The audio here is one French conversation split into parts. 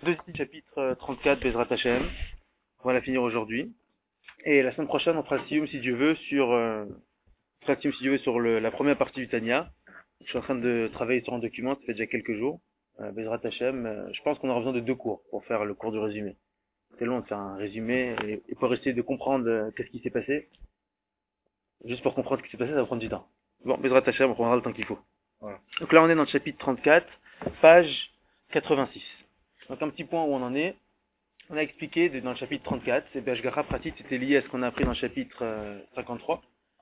Deuxième chapitre 34, Bezrat Hashem. On va la finir aujourd'hui. Et la semaine prochaine, on fera le Siyum, si Dieu veut, sur, la première partie du Tanya. Je suis en train de travailler sur un document, ça fait déjà quelques jours. Bezrat Hashem, je pense qu'on aura besoin de 2 cours pour faire le cours du résumé. C'est long de faire un résumé et pour essayer de comprendre qu'est-ce qui s'est passé. Juste pour comprendre ce qui s'est passé, ça va prendre du temps. Bon, Bezrat Hashem, on prendra le temps qu'il faut. Voilà. Donc là, on est dans le chapitre 34, page 86. Donc un petit point où on en est. On a expliqué dans le chapitre 34, c'est B'Hashgacha Pratit, c'était lié à ce qu'on a appris dans le chapitre 53,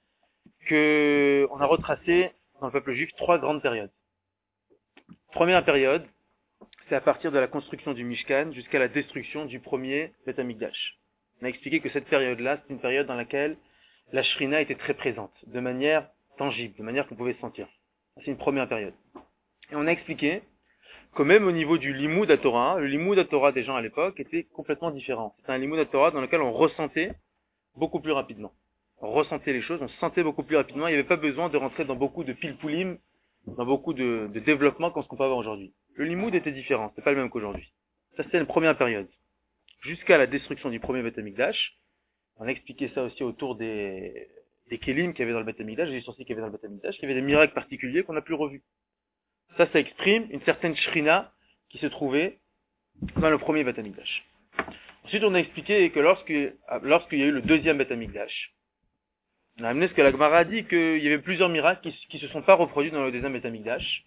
que on a retracé dans le peuple juif 3 grandes périodes. Première période, c'est à partir de la construction du Mishkan jusqu'à la destruction du premier Beth Amikdash. On a expliqué que cette période-là, c'est une période dans laquelle la Shrina était très présente, de manière tangible, de manière qu'on pouvait sentir. C'est une première période. Et on a expliqué que même au niveau du Limoud à Torah, le Limoud à Torah des gens à l'époque était complètement différent. C'était un Limoud à Torah dans lequel on ressentait beaucoup plus rapidement. On ressentait les choses, on se sentait beaucoup plus rapidement, il n'y avait pas besoin de rentrer dans beaucoup de pilpoulim, dans beaucoup de développement comme ce qu'on peut avoir aujourd'hui. Le Limoud était différent, c'était pas le même qu'aujourd'hui. Ça c'était une première période. Jusqu'à la destruction du premier Beth Amikdash, on a expliqué ça aussi autour des Kélim qu'il y avait dans le Beth Amikdash, des ustensiles qu'il y avait dans le Beth Amikdash, il y avait des miracles particuliers qu'on n'a plus revus. Ça exprime une certaine shrina qui se trouvait dans le premier Beth Amikdash. Ensuite, on a expliqué que lorsqu'il y a eu le deuxième Beth Amikdash, on a amené ce que la Gemara a dit qu'il y avait plusieurs miracles qui se sont pas reproduits dans le deuxième Beth Amikdash.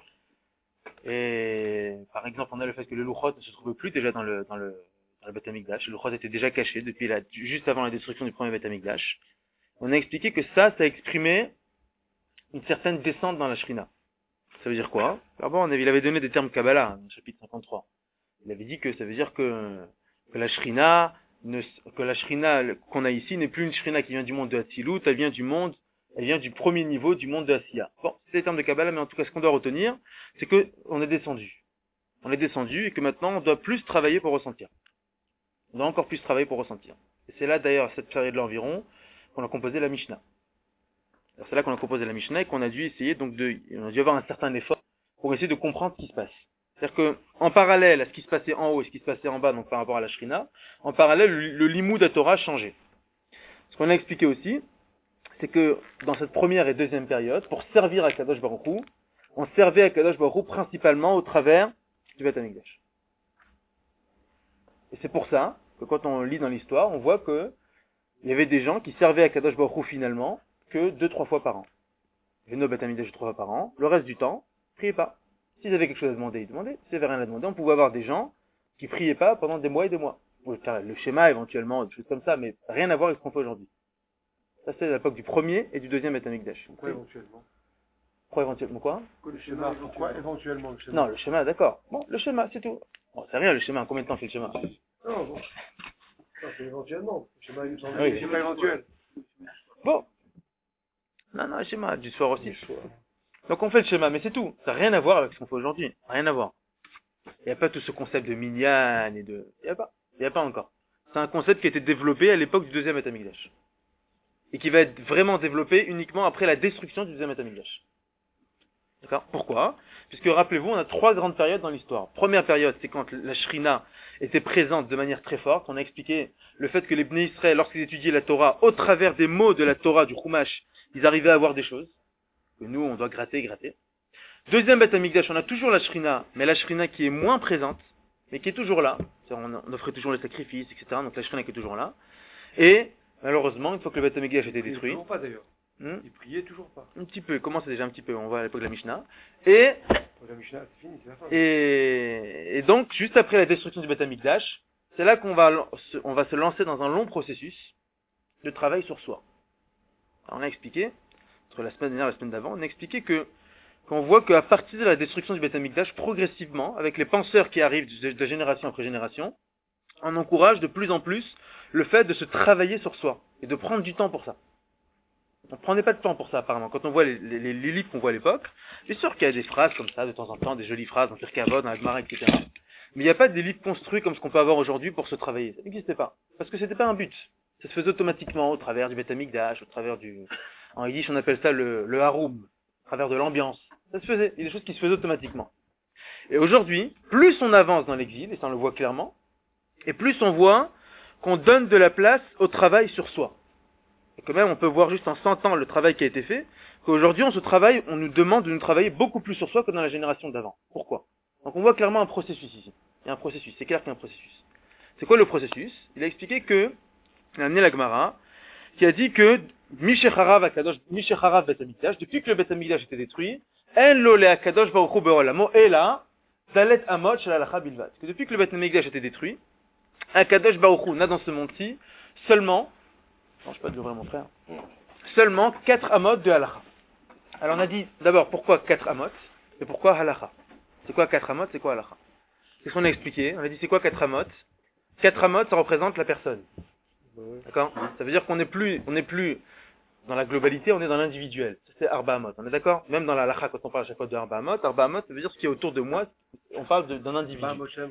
Et, par exemple, on a le fait que le Luchot ne se trouvait plus déjà dans le Beth Amikdash. Le Luchot était déjà caché juste avant la destruction du premier Beth Amikdash. On a expliqué que ça exprimait une certaine descente dans la shrina. Ça veut dire quoi? D'abord, il avait donné des termes Kabbalah, dans le chapitre 53. Il avait dit que ça veut dire que la shrina qu'on a ici n'est plus une shrina qui vient du monde de Hatzilut, elle vient du premier niveau du monde de Asiya. Bon, c'est des termes de Kabbalah, mais en tout cas, ce qu'on doit retenir, c'est que on est descendu. On est descendu et que maintenant, on doit plus travailler pour ressentir. On doit encore plus travailler pour ressentir. Et c'est là, d'ailleurs, à cette période-là environ, qu'on a composé la Mishnah. Alors c'est là qu'on a composé la Mishnah et qu'on a dû essayer on a dû avoir un certain effort pour essayer de comprendre ce qui se passe. C'est-à-dire que, en parallèle à ce qui se passait en haut et ce qui se passait en bas, donc par rapport à la Shrina, en parallèle, le Limoud à Torah changeait. Ce qu'on a expliqué aussi, c'est que dans cette première et deuxième période, pour servir à Kadosh Baruch Hu, on servait à Kadosh Baruch Hu principalement au travers du Beth Amikdash. Et c'est pour ça que quand on lit dans l'histoire, on voit que il y avait des gens qui servaient à Kadosh Baruch Hu finalement que 2-3 fois par an. Ils venaient au Beth Amikdash 3 fois par an. Le reste du temps, ils priaient pas. S'ils avaient quelque chose à demander, ils demandaient. S'ils avaient rien à demander, on pouvait avoir des gens qui priaient pas pendant des mois et des mois. On pouvait faire le schéma éventuellement, des choses comme ça, mais rien à voir avec ce qu'on fait aujourd'hui. Ça c'est l'époque du premier et du deuxième Beth Amikdash. Pourquoi éventuellement? Pourquoi éventuellement quoi? Le schéma, pourquoi éventuellement le schéma? Non, le schéma, d'accord. Bon, le schéma, c'est tout. Bon, c'est rien le schéma, combien de temps fait le schéma? Non, bon. Non, c'est éventuellement. Le schéma, il me semble. Oui. Le schéma éventuel. Bon. Non, le schéma, du soir aussi. Donc on fait le schéma, mais c'est tout. Ça n'a rien à voir avec ce qu'on fait aujourd'hui. Rien à voir. Il n'y a pas tout ce concept de minyan et de... Il n'y a pas encore. C'est un concept qui a été développé à l'époque du deuxième Beth Amikdash. Et qui va être vraiment développé uniquement après la destruction du deuxième Beth Amikdash. D'accord? Pourquoi? Puisque rappelez-vous, on a 3 grandes périodes dans l'histoire. Première période, c'est quand la Shrina était présente de manière très forte. On a expliqué le fait que les Bnei Israël, lorsqu'ils étudiaient la Torah, au travers des mots de la Torah, du Chumash, ils arrivaient à voir des choses. Que nous, on doit gratter. Deuxième Beth Amikdash, on a toujours la Shrina, mais la Shrina qui est moins présente, mais qui est toujours là. On offrait toujours les sacrifices, etc. Donc la Shrina qui est toujours là. Et, malheureusement, une fois que le Beth Amikdash a été détruit... Toujours pas d'ailleurs. Ils priaient toujours pas. Un petit peu, comment c'est déjà un petit peu, on va à l'époque de la Mishnah. Et... La Mishnah, c'est fini, c'est la fin. Et donc, juste après la destruction du Beth Amikdash, c'est là qu'on va se lancer dans un long processus de travail sur soi. Alors, on a expliqué, entre la semaine dernière et la semaine d'avant, on a expliqué qu'on voit qu'à partir de la destruction du Beth Amikdash, progressivement, avec les penseurs qui arrivent de génération après génération, on encourage de plus en plus le fait de se travailler sur soi et de prendre du temps pour ça. On ne prenait pas de temps pour ça apparemment. Quand on voit les livres qu'on voit à l'époque, c'est sûr qu'il y a des phrases comme ça de temps en temps, des jolies phrases dans Pirkei Avot, dans la Gemara, etc. Mais il n'y a pas des livres construits comme ce qu'on peut avoir aujourd'hui pour se travailler. Ça n'existait pas. Parce que c'était pas un but. Ça se faisait automatiquement au travers du Beth Amikdash, au travers en Yiddish on appelle ça le haroum, au travers de l'ambiance. Ça se faisait. Il y a des choses qui se faisaient automatiquement. Et aujourd'hui, plus on avance dans l'exil, et ça on le voit clairement, et plus on voit qu'on donne de la place au travail sur soi. Et quand même, on peut voir juste en 100 ans le travail qui a été fait, qu'aujourd'hui, on nous demande de nous travailler beaucoup plus sur soi que dans la génération d'avant. Pourquoi? Donc on voit clairement un processus ici. Il y a un processus, c'est clair qu'il y a un processus. C'est quoi le processus? Il a expliqué que, il a amené la Gemara, qui a dit que Mishecharav Bet Hamikdash, depuis que le Bet Hamikdash était détruit, En lo le Akadosh Baruch Hu be'olamo ela dalet amot shel halacha bilvad. Que depuis que le Bet Hamikdash était détruit, Akadosh Baruch Hu n'a dans ce monde-ci seulement, non, je peux pas l'ouvrir mon frère, seulement 4 amot de halacha. Alors on a dit d'abord pourquoi 4 amot et pourquoi halacha. C'est quoi 4 amot, c'est quoi halacha? C'est ce qu'on a expliqué. On a dit c'est quoi 4 amot? 4 amot, ça représente la personne. D'accord? Ça veut dire qu'on n'est plus dans la globalité, on est dans l'individuel. C'est Arba Amot. On est d'accord? Même dans la halakha, quand on parle à chaque fois de Arba Amot, ça veut dire ce qui est autour de moi, on parle d'un individu.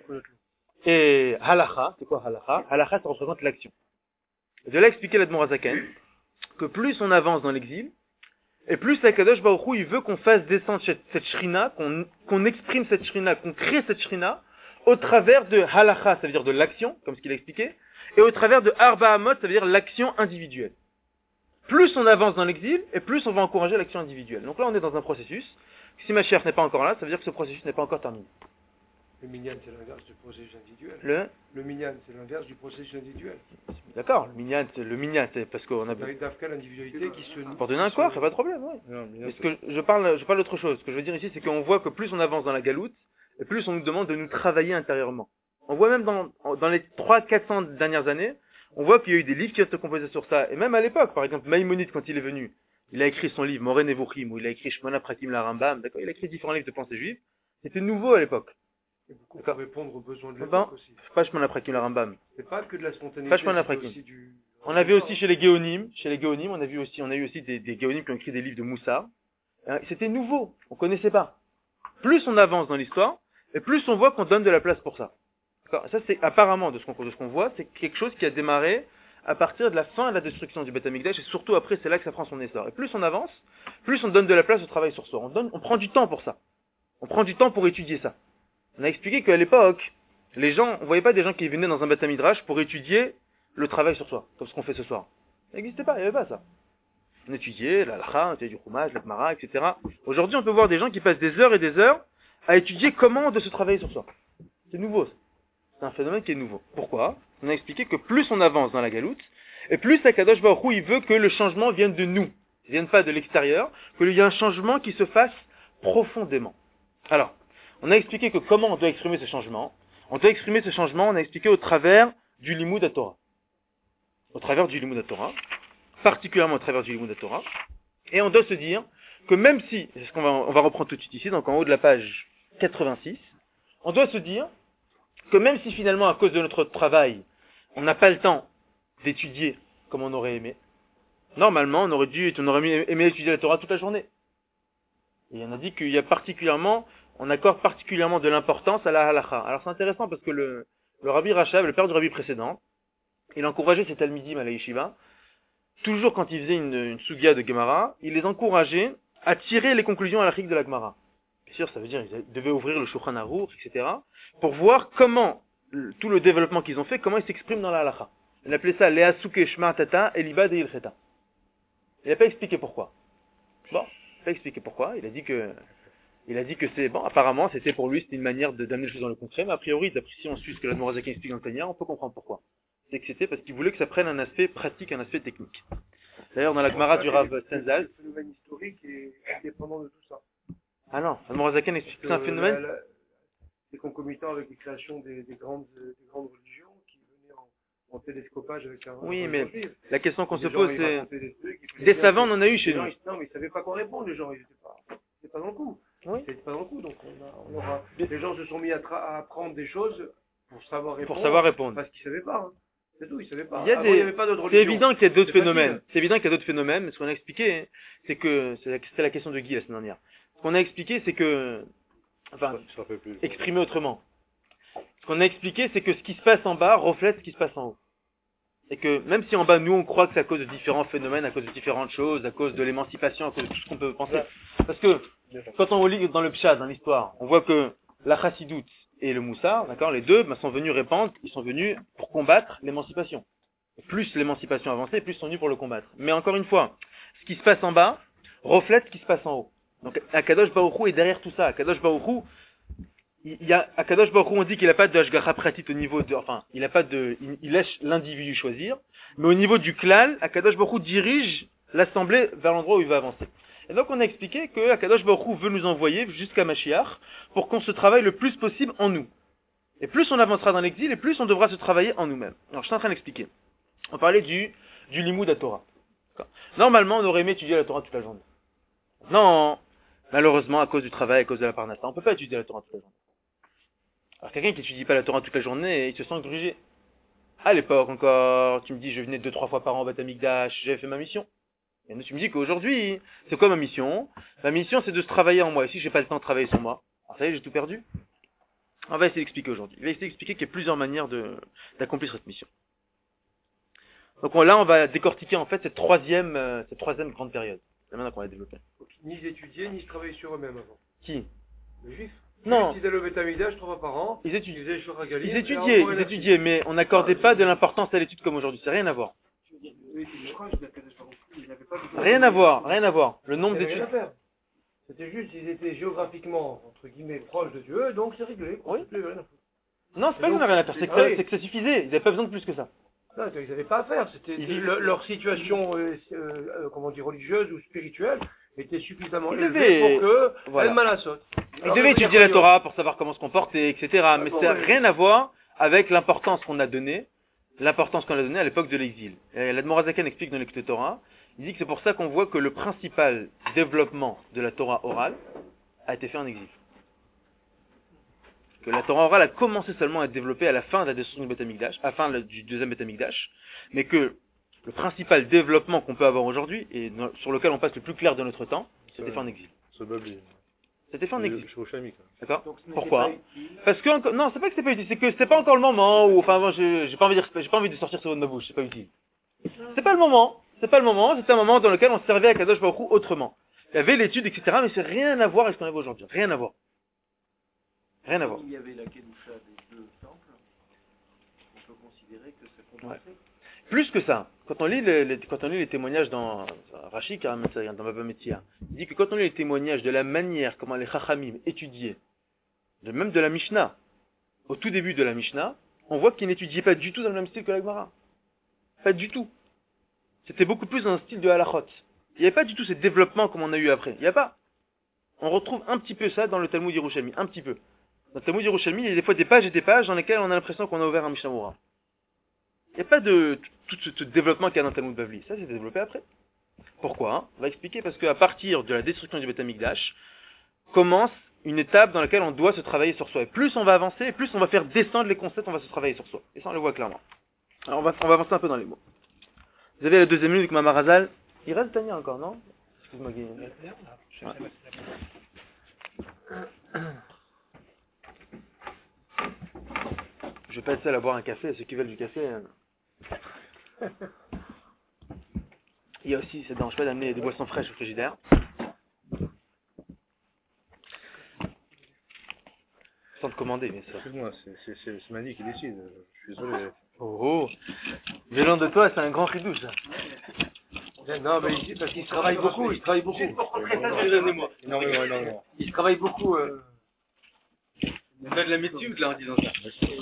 Et halakha, c'est quoi halakha? Halakha, ça représente l'action. Et de là expliquer l'Admor Hazaken, que plus on avance dans l'exil, et plus Akadosh Baruch Hu, il veut qu'on fasse descendre cette shrina, qu'on exprime cette shrina, qu'on crée cette shrina, au travers de halakha, ça veut dire de l'action, comme ce qu'il a expliqué, et au travers de Arba Amot, ça veut dire l'action individuelle. Plus on avance dans l'exil, et plus on va encourager l'action individuelle. Donc là, on est dans un processus. Si ma chère n'est pas encore là, ça veut dire que ce processus n'est pas encore terminé. Le minyan, c'est l'inverse du processus individuel. Le minyan, c'est l'inverse du processus individuel. D'accord, le minyan, c'est parce qu'on a... D'Afka, l'individualité qui se... Pour donner un corps, c'est pas de problème, oui. Mais ce que je parle d'autre chose. Ce que je veux dire ici, c'est qu'on voit que plus on avance dans la galoute, et plus on nous demande de nous travailler intérieurement. On voit même dans les 300-400 dernières années, on voit qu'il y a eu des livres qui ont été composés sur ça. Et même à l'époque, par exemple, Maïmonide, quand il est venu, il a écrit son livre Moreh Nevuchim, où il a écrit Shmona Pratim la Rambam, d'accord, il a écrit différents livres de pensée juive. C'était nouveau à l'époque. Et beaucoup pour répondre aux besoins de l'époque aussi. Pas Shmona Pratim la Rambam. C'est pas que de la spontanéité. Pas Shmona Pratim. On avait aussi chez les Géonim, on a eu aussi des Géonim qui ont écrit des livres de Moussard. C'était nouveau. On connaissait pas. Plus on avance dans l'histoire, et plus on voit qu'on donne de la place pour ça. Ça, c'est apparemment, de ce qu'on voit, c'est quelque chose qui a démarré à partir de la fin de la destruction du Beth Amikdash, et surtout après, c'est là que ça prend son essor. Et plus on avance, plus on donne de la place au travail sur soi. On prend du temps pour ça. On prend du temps pour étudier ça. On a expliqué qu'à l'époque, les gens, on voyait pas des gens qui venaient dans un Beth Midrash pour étudier le travail sur soi, comme ce qu'on fait ce soir. Ça n'existait pas, il n'y avait pas ça. On étudiait la halakha, on étudiait du Chumash, la Gemara, etc. Aujourd'hui, on peut voir des gens qui passent des heures et des heures à étudier comment de se travailler sur soi. C'est nouveau, ça. C'est un phénomène qui est nouveau. Pourquoi? On a expliqué que plus on avance dans la galoute, et plus Akadosh Baruch Hu, il veut que le changement vienne de nous, ne vienne pas de l'extérieur, qu'il y ait un changement qui se fasse profondément. Alors, on a expliqué que comment on doit exprimer ce changement. On doit exprimer ce changement, on a expliqué au travers du Limud HaTorah. Au travers du Limud HaTorah, particulièrement au travers du Limud HaTorah, et on doit se dire que même si, c'est ce on va reprendre tout de suite ici, donc en haut de la page 86, on doit se dire que même si finalement, à cause de notre travail, on n'a pas le temps d'étudier comme on aurait aimé, normalement, on aurait aimé étudier la Torah toute la journée. Et on a dit qu'il y a particulièrement, on accorde particulièrement de l'importance à la halakha. Alors c'est intéressant parce que le Rabbi Rachav, le père du Rabbi précédent, il encourageait ses talmidim à la yeshiva, toujours quand il faisait une sugya de Gemara, il les encourageait à tirer les conclusions halachiques de la Gemara. Bien sûr, ça veut dire qu'ils devaient ouvrir le Shulchan Aruch, etc., pour voir comment, tout le développement qu'ils ont fait, comment ils s'expriment dans la halakha. Il appelait ça Leasuke Shma Tata Eliba de Ilcheta. Il n'a pas expliqué pourquoi. Bon, il n'a pas expliqué pourquoi. Il a dit que c'est, bon, apparemment, c'était pour lui, c'était une manière d'amener les choses dans le concret, mais a priori, d'après si on suit ce que l'Admor Hazaken explique dans le Tanya, on peut comprendre pourquoi. C'est que c'était parce qu'il voulait que ça prenne un aspect pratique, un aspect technique. D'ailleurs, dans la Gemara du Rav Senzal. Le phénomène historique est indépendant de tout ça. Ah non, l'Admor Hazaken explique que c'est un phénomène. C'est concomitant avec les créations des grandes religions qui venaient en télescopage avec un. Oui, mais la question qu'on se pose, c'est. Des savants, on en a eu chez nous. Non, mais ils savaient pas quoi répondre, les gens, ils étaient pas dans le coup. Oui. Ils étaient pas dans le coup, donc les gens se sont mis à apprendre des choses pour savoir répondre. Parce qu'ils savaient pas. Hein. C'est tout, ils savaient pas. Il y avait pas d'autres religions. C'est évident qu'il y a d'autres phénomènes. C'est évident qu'il y a d'autres phénomènes, mais ce qu'on a expliqué, hein, c'est que, c'était la question de Guy la semaine dernière. Ce qu'on a expliqué, c'est que, enfin, exprimé autrement. Ce qu'on a expliqué, c'est que ce qui se passe en bas reflète ce qui se passe en haut. Et que, même si en bas, nous, on croit que c'est à cause de différents phénomènes, à cause de différentes choses, à cause de l'émancipation, à cause de tout ce qu'on peut penser. Parce que, quand on lit dans le Pshad, dans l'histoire, on voit que la chassidoute et le moussar, d'accord, les deux sont venus répandre, ils sont venus pour combattre l'émancipation. Plus l'émancipation avançait, plus ils sont venus pour le combattre. Mais encore une fois, ce qui se passe en bas reflète ce qui se passe en haut. Donc Akadosh Baruch Hu est derrière tout ça. Akadosh Baruch Hu, Akadosh Baruch Hu, on dit qu'il n'a pas de hashgacha pratit au niveau de, enfin, il laisse l'individu choisir, mais au niveau du klal, Akadosh Baruch Hu dirige l'assemblée vers l'endroit où il va avancer. Et donc on a expliqué que Akadosh Baruch Hu veut nous envoyer jusqu'à Mashiach pour qu'on se travaille le plus possible en nous. Et plus on avancera dans l'exil, et plus on devra se travailler en nous-mêmes. Alors je suis en train d'expliquer. On parlait du limud à Torah. Normalement, on aurait aimé étudier la Torah toute la journée. Non, malheureusement, à cause du travail, à cause de la parnassa, on peut pas étudier la Torah toute la journée. Alors quelqu'un qui n'étudie pas la Torah toute la journée, il se sent grugé. À l'époque encore, tu me dis, je venais 2-3 fois par an au Beth Amikdash, j'avais fait ma mission. Et tu me dis qu'aujourd'hui, c'est quoi ma mission? Ma mission, c'est de se travailler en moi. Et si j'ai pas le temps de travailler sur moi, alors ça y est, j'ai tout perdu. On va essayer d'expliquer aujourd'hui. Je vais essayer d'expliquer qu'il y a plusieurs manières d'accomplir cette mission. Donc là, on va décortiquer en fait cette troisième grande période. C'est maintenant qu'on va développer. Donc, ni étudier, ni se travailler sur eux-mêmes avant. Qui? Les Juifs. Non. Ils allaient au Beth Amikdash 3 fois par an. Ils étudiaient. Ils étudiaient, mais on n'accordait pas de l'importance à l'étude comme aujourd'hui. C'est rien à voir. Rien à voir. Le nombre d'études. C'était juste, ils étaient géographiquement, entre guillemets, proches de Dieu, donc c'est réglé. Oui. Non, c'est pas qu'ils n'ont rien à faire, c'est que ça suffisait. Ils n'avaient pas besoin de plus que ça. Non, ils n'avaient pas à faire. C'était leur situation, religieuse ou spirituelle était suffisamment élevée pour que elle malassote. Ils devaient étudier la Torah pour savoir comment se comporter, etc. Mais ça n'a rien à voir avec l'importance qu'on a donnée à l'époque de l'exil. L'Admor Hazaken explique dans l'Écoute Torah, il dit que c'est pour ça qu'on voit que le principal développement de la Torah orale a été fait en exil. Que la Torah orale a commencé seulement à être développée à la fin de la destruction du Beth Amikdash, à la fin du deuxième Beth Amikdash, mais que le principal développement qu'on peut avoir aujourd'hui, et sur lequel on passe le plus clair de notre temps, c'était fait en exil. C'était fait en exil. D'accord? Pourquoi? Parce que, non, c'est pas que c'est pas utile, c'est que c'est pas encore le moment où, enfin, moi, j'ai pas envie de sortir ce mot de ma bouche, c'est pas utile. C'est pas le moment, c'était un moment dans lequel on servait à Kadosh Baruch Hu autrement. Il y avait l'étude, etc., mais c'est rien à voir avec ce qu'on avait aujourd'hui. Rien à voir. Rien à voir. Il y avait la Kedusha des deux temples, on peut considérer que ça compensait. Ouais. Plus que ça, quand on lit les témoignages dans Rashi, dans Baba Metzia, il dit que quand on lit les témoignages de la manière comment les Chachamim étudiaient, même de la Mishnah, au tout début de la Mishnah, on voit qu'ils n'étudiaient pas du tout dans le même style que la Gemara. Pas du tout. C'était beaucoup plus dans un style de halachot. Il n'y avait pas du tout ce développement comme on a eu après. Il n'y a pas. On retrouve un petit peu ça dans le Talmud Yerushalmi, un petit peu. Dans le Talmud Yerushalmi, il y a des fois des pages et des pages dans lesquelles on a l'impression qu'on a ouvert un Mishnah Moura. Il n'y a pas de tout ce développement qu'il y a dans le Talmud Bavli. Ça, c'est développé après. Pourquoi? On va expliquer parce qu'à partir de la destruction du Beth Amikdash, commence une étape dans laquelle on doit se travailler sur soi. Et plus on va avancer, plus on va faire descendre les concepts, on va se travailler sur soi. Et ça, on le voit clairement. Alors, on va avancer un peu dans les mots. Vous avez la deuxième minute avec Mama Razal. Il reste Tania encore, non? Excuse-moi, Guy. Ouais. Je vais pas être seul à boire un café, ceux qui veulent du café. Il y a aussi, ça ne dérange pas d'amener des boissons fraîches au frigidaire. Sans te commander, bien sûr. Excuse-moi, c'est Mani qui décide. Je suis désolé. Oh, venant de toi, c'est un grand ridouche. Non, mais parce qu'il travaille beaucoup, il travaille beaucoup. Énormément. Il travaille beaucoup. Il a de la médecine, là, en disant ça.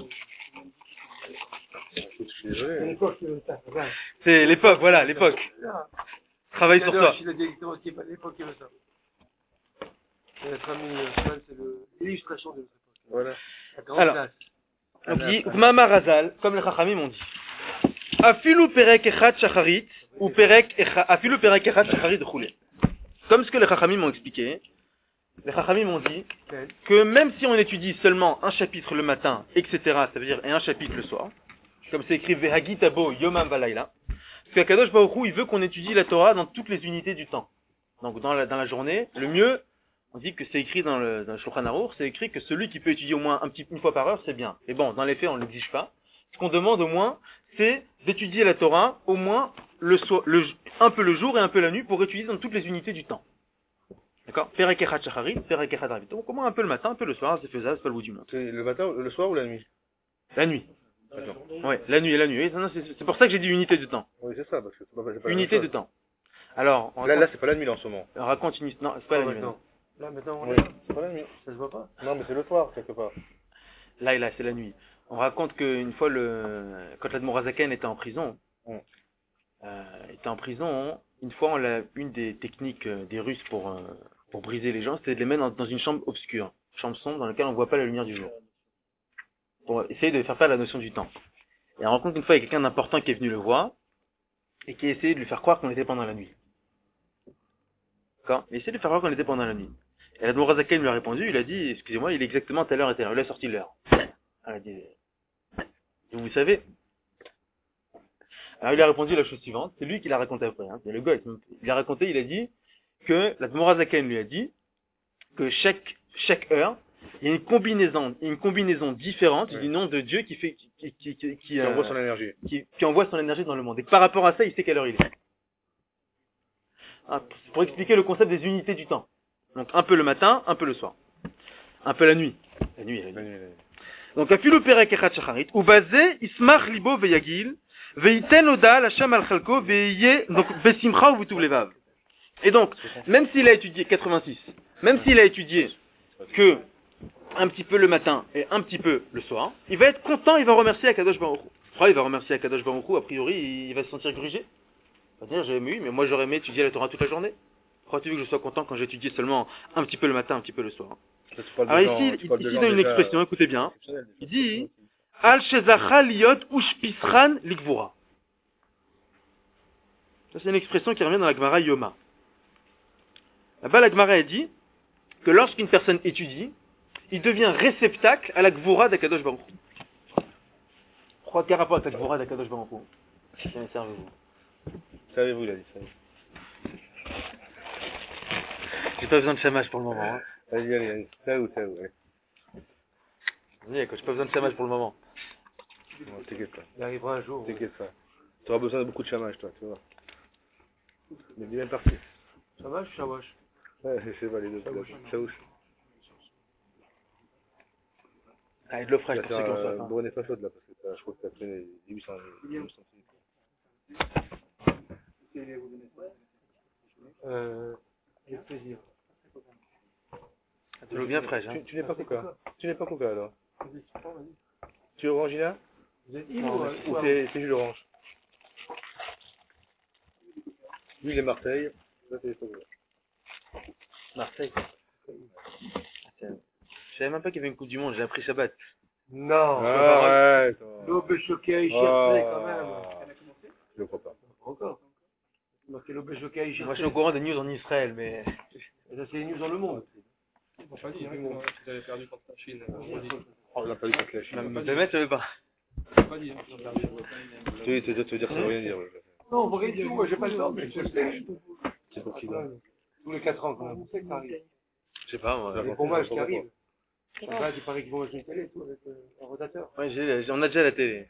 Je suis désolé. C'est l'époque, voilà, l'époque. Travaille sur toi. Il a directement ce qui est pas l'époque qui veut ça. Et notre ami c'est l'illustration de notre époque. Voilà. La grande Alors, classe. on dit, Mama Razal, comme les Chachamim ont dit. Afilu perek echat shacharit, ou afilu perek echat shacharit de choulé. Comme ce que les Chachamim ont expliqué, les Chachamim ont dit que même si on étudie seulement un chapitre le matin, etc., ça veut dire et un chapitre le soir, comme c'est écrit Vehagitabo Yomam Valayla, parce qu'Akadosh Baruch Hu, il veut qu'on étudie la Torah dans toutes les unités du temps. Donc dans la journée, le mieux, on dit que c'est écrit dans le Shulchan Aruch, c'est écrit que celui qui peut étudier au moins une fois par heure, c'est bien. Et bon, dans les faits, on ne l'exige pas. Ce qu'on demande au moins, c'est d'étudier la Torah au moins un peu le jour et un peu la nuit pour étudier dans toutes les unités du temps. D'accord? Perek echad shacharit, perek echad arvit. Donc, au moins un peu le matin, un peu le soir, c'est faisable, c'est pas le bout du monde. C'est le matin, le soir ou la nuit? La nuit. D'accord. Ouais, la nuit et la nuit. Oui, non, c'est pour ça que j'ai dit unité de temps. Oui, c'est ça, parce que c'est pas Unité de temps. Alors, là, c'est pas la nuit, là, en ce moment. on raconte une histoire. Non, c'est pas la nuit maintenant. Là, maintenant, on Oui, est là. c'est pas la nuit. Ça se voit pas. Non, mais c'est le soir, quelque part. Là, c'est la nuit. On raconte qu'une fois, quand l'Admorazaken était en prison, une fois, une des techniques des Russes pour briser les gens, c'était de les mettre dans une chambre obscure, chambre sombre dans laquelle on ne voit pas la lumière du jour, pour essayer de faire perdre la notion du temps. Et on rencontre une fois, il y a quelqu'un d'important qui est venu le voir, et qui a essayé de lui faire croire qu'on était pendant la nuit. D'accord? Il a essayé de lui faire croire qu'on était pendant la nuit. Et l'Admorazaken lui a répondu, il a dit, excusez-moi, il est exactement telle heure et telle heure. Il a sorti l'heure. Elle a dit, et vous savez, alors il a répondu la chose suivante, c'est lui qui l'a raconté après, hein. C'est le gars, il a raconté, il a dit que l'Admorazaken lui a dit que chaque heure, il y a une combinaison différente du nom de Dieu qui envoie son énergie. Qui envoie son énergie dans le monde. Et que par rapport à ça, il sait quelle heure il est. Ah, pour expliquer le concept des unités du temps. Donc un peu le matin, un peu le soir. Un peu la nuit. La nuit. Donc, afilu perek echad shacharit, ou basé, ismach libo veyagil, veiten oda l'hacham al chalko, veye, donc, besimcha ou vutuv levav. Et donc, même s'il a étudié 86, même s'il a étudié que un petit peu le matin et un petit peu le soir, il va être content, il va remercier Akadosh Baruch Hu. Pourquoi il va remercier Akadosh Baruch Hu? A priori, il va se sentir grugé. Il va dire, oui, mais moi j'aurais aimé étudier la Torah toute la journée. Pourquoi tu veux que je sois content quand j'ai étudié seulement un petit peu le matin, un petit peu le soir? Alors ici, il donne une expression, écoutez bien. Il dit, Al shezacha liot ushpisran likvura. Ça, c'est une expression qui revient dans la Gemara Yoma. Là-bas, la Gemara a dit que lorsqu'une personne étudie, il devient réceptacle à la Gvura d'Akadosh Baruch Hu. Pourquoi quel rapport avec la Gvura d'Akadosh Baruch Hu? Servez-vous. Savez-vous, il a dit ça. J'ai pas besoin de chômage pour le moment. Hein. Allez. Ça ou, ouais. J'ai pas besoin de chômage pour le moment. Non, t'inquiète pas. Il arrivera un jour. T'inquiète pas. Tu auras besoin de beaucoup de chamage, toi, tu vois. Mais bien parti. Chamash ou chawash? Ouais, c'est pas les deux. Chaouche. Ah, de l'eau fraîche, pour ceux qui ont soif. Bon, on n'est pas chaude là, parce que je crois que t'as pris 1800 Avec plaisir. De l'eau bien fraîche, hein. Tu n'es pas coca? Tu n'es pas coca alors? Tu es orangina? Vous êtes ou c'est jus d'orange? Lui il est Marseille, là c'est pas coca. Marseille. Je savais même pas qu'il y avait une Coupe du Monde, j'ai appris Shabbat. Non, ouais. L'aube choquée à Ishirse quand même. Je ne crois pas. Encore. C'est l'aube choquée à Ishirse. Moi je suis au courant des news en Israël, mais... Et ça c'est les news dans le monde. On n'a pas dit qu'ils avaient perdu contre la Chine. On l'a pas dit contre la Chine. Même tu veux pas. On n'a pas dit qu'ils ont perdu. Tu veux dire que ça veut rien dire. Non, vous regardez tout, moi j'ai pas le temps, mais je sais. C'est pour qui là? Tous les 4 ans quand même, vous savez que ça arrive. Je sais pas, moi. Les combages qui arrivent. Là, il paraît qu'ils vont jouer une télé, tout, avec un rotateur. Ouais, on a déjà la télé.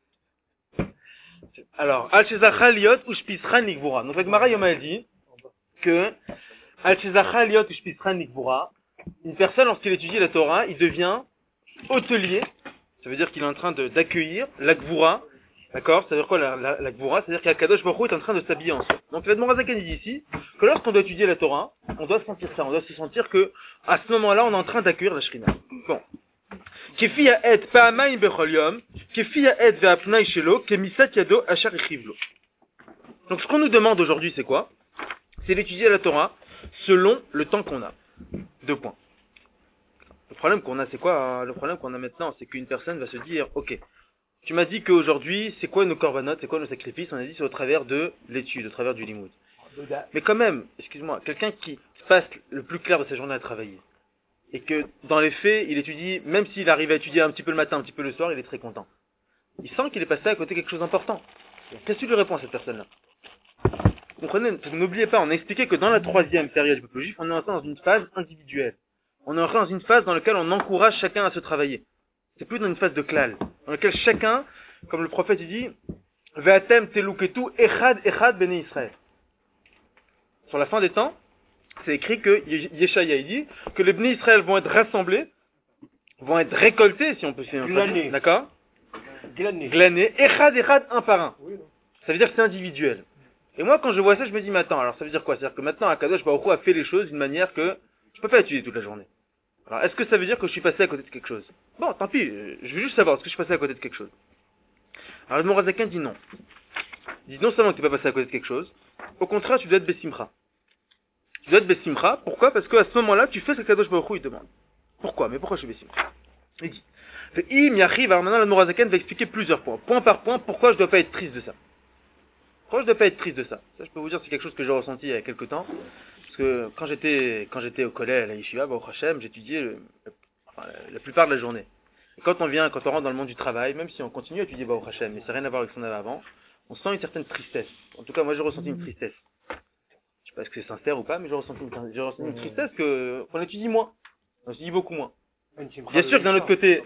Alors, Al-Shezacha liot ushpisran nikvura. Donc la Gemara Yoma a dit que Al-Shezacha liot ushpisran nikvura, une personne lorsqu'il étudie la Torah, il devient hôtelier. Ça veut dire qu'il est en train d'accueillir la Gvura. D'accord? Ça veut dire quoi la Gvura? C'est-à-dire qu'Akadosh Baruch Hu est en train de s'habiller en soi. Donc l'Admorazaken dit ici que lorsqu'on doit étudier la Torah, on doit sentir ça. On doit se sentir que à ce moment-là, on est en train d'accueillir la Shrina. Bon. Kefi ha'et pa'amayim bechol yom, kefi ha'et ve'apnai shelo, kemisat yado achar echivlo. Donc ce qu'on nous demande aujourd'hui, c'est quoi? C'est d'étudier la Torah selon le temps qu'on a. 2 points. Le problème qu'on a, c'est quoi? Le problème qu'on a maintenant, c'est qu'une personne va se dire, ok, tu m'as dit qu'aujourd'hui, c'est quoi nos korbanot, c'est quoi nos sacrifices? On a dit c'est au travers de l'étude, au travers du limoud. Mais quand même, excuse-moi, quelqu'un qui passe le plus clair de sa journée à travailler, et que dans les faits, il étudie, même s'il arrive à étudier un petit peu le matin, un petit peu le soir, il est très content. Il sent qu'il est passé à côté de quelque chose d'important. Qu'est-ce que tu lui réponds à cette personne-là? Comprenez, n'oubliez pas, on a expliqué que dans la 3e période du peuple juif, on est entré dans une phase individuelle. On est entré dans une phase dans laquelle on encourage chacun à se travailler. C'est plus dans une phase de klal, dans laquelle chacun, comme le prophète dit, Ve'atem teluketu echad bene Israël. Sur la fin des temps, c'est écrit que Yeshaya il dit que les Bnei Israël vont être rassemblés, vont être récoltés, si on peut dire, d'accord? Glanés, echad, un par un. Ça veut dire que c'est individuel. Et moi, quand je vois ça, je me dis, mais attends, alors ça veut dire quoi? C'est-à-dire que maintenant, Akadosh Baruch Hu a fait les choses d'une manière que je peux pas étudier toute la journée. Alors, est-ce que ça veut dire que je suis passé à côté de quelque chose? Bon, tant pis, je veux juste savoir, est-ce que je suis passé à côté de quelque chose? Alors, le Morazakin dit non. Il dit non seulement que tu n'es pas passé à côté de quelque chose, au contraire, tu dois être Bessimcha. Tu dois être Bessimcha, pourquoi? Parce qu'à ce moment-là, tu fais ce que Kadosh Baruch Hu, il demande. Pourquoi? Mais pourquoi je suis Bessimcha? Il dit. Alors maintenant, le Morazakin va expliquer plusieurs points. Point par point, pourquoi je dois pas être triste de ça. Pourquoi je dois pas être triste de ça? Ça, je peux vous dire, c'est quelque chose que j'ai ressenti il y a quelques temps. Parce que quand j'étais au collège à la Yeshiva, au Hachem, j'étudiais la plupart de la journée. Et quand on rentre dans le monde du travail, même si on continue à étudier au Hachem, mais ça n'a rien à voir avec ce qu'on avait avant, on sent une certaine tristesse. En tout cas, moi, j'ai ressenti une tristesse. Je sais pas si c'est sincère ou pas, mais j'ai ressenti une tristesse qu'on étudie moins. On étudie beaucoup moins. Bien sûr que d'un autre côté,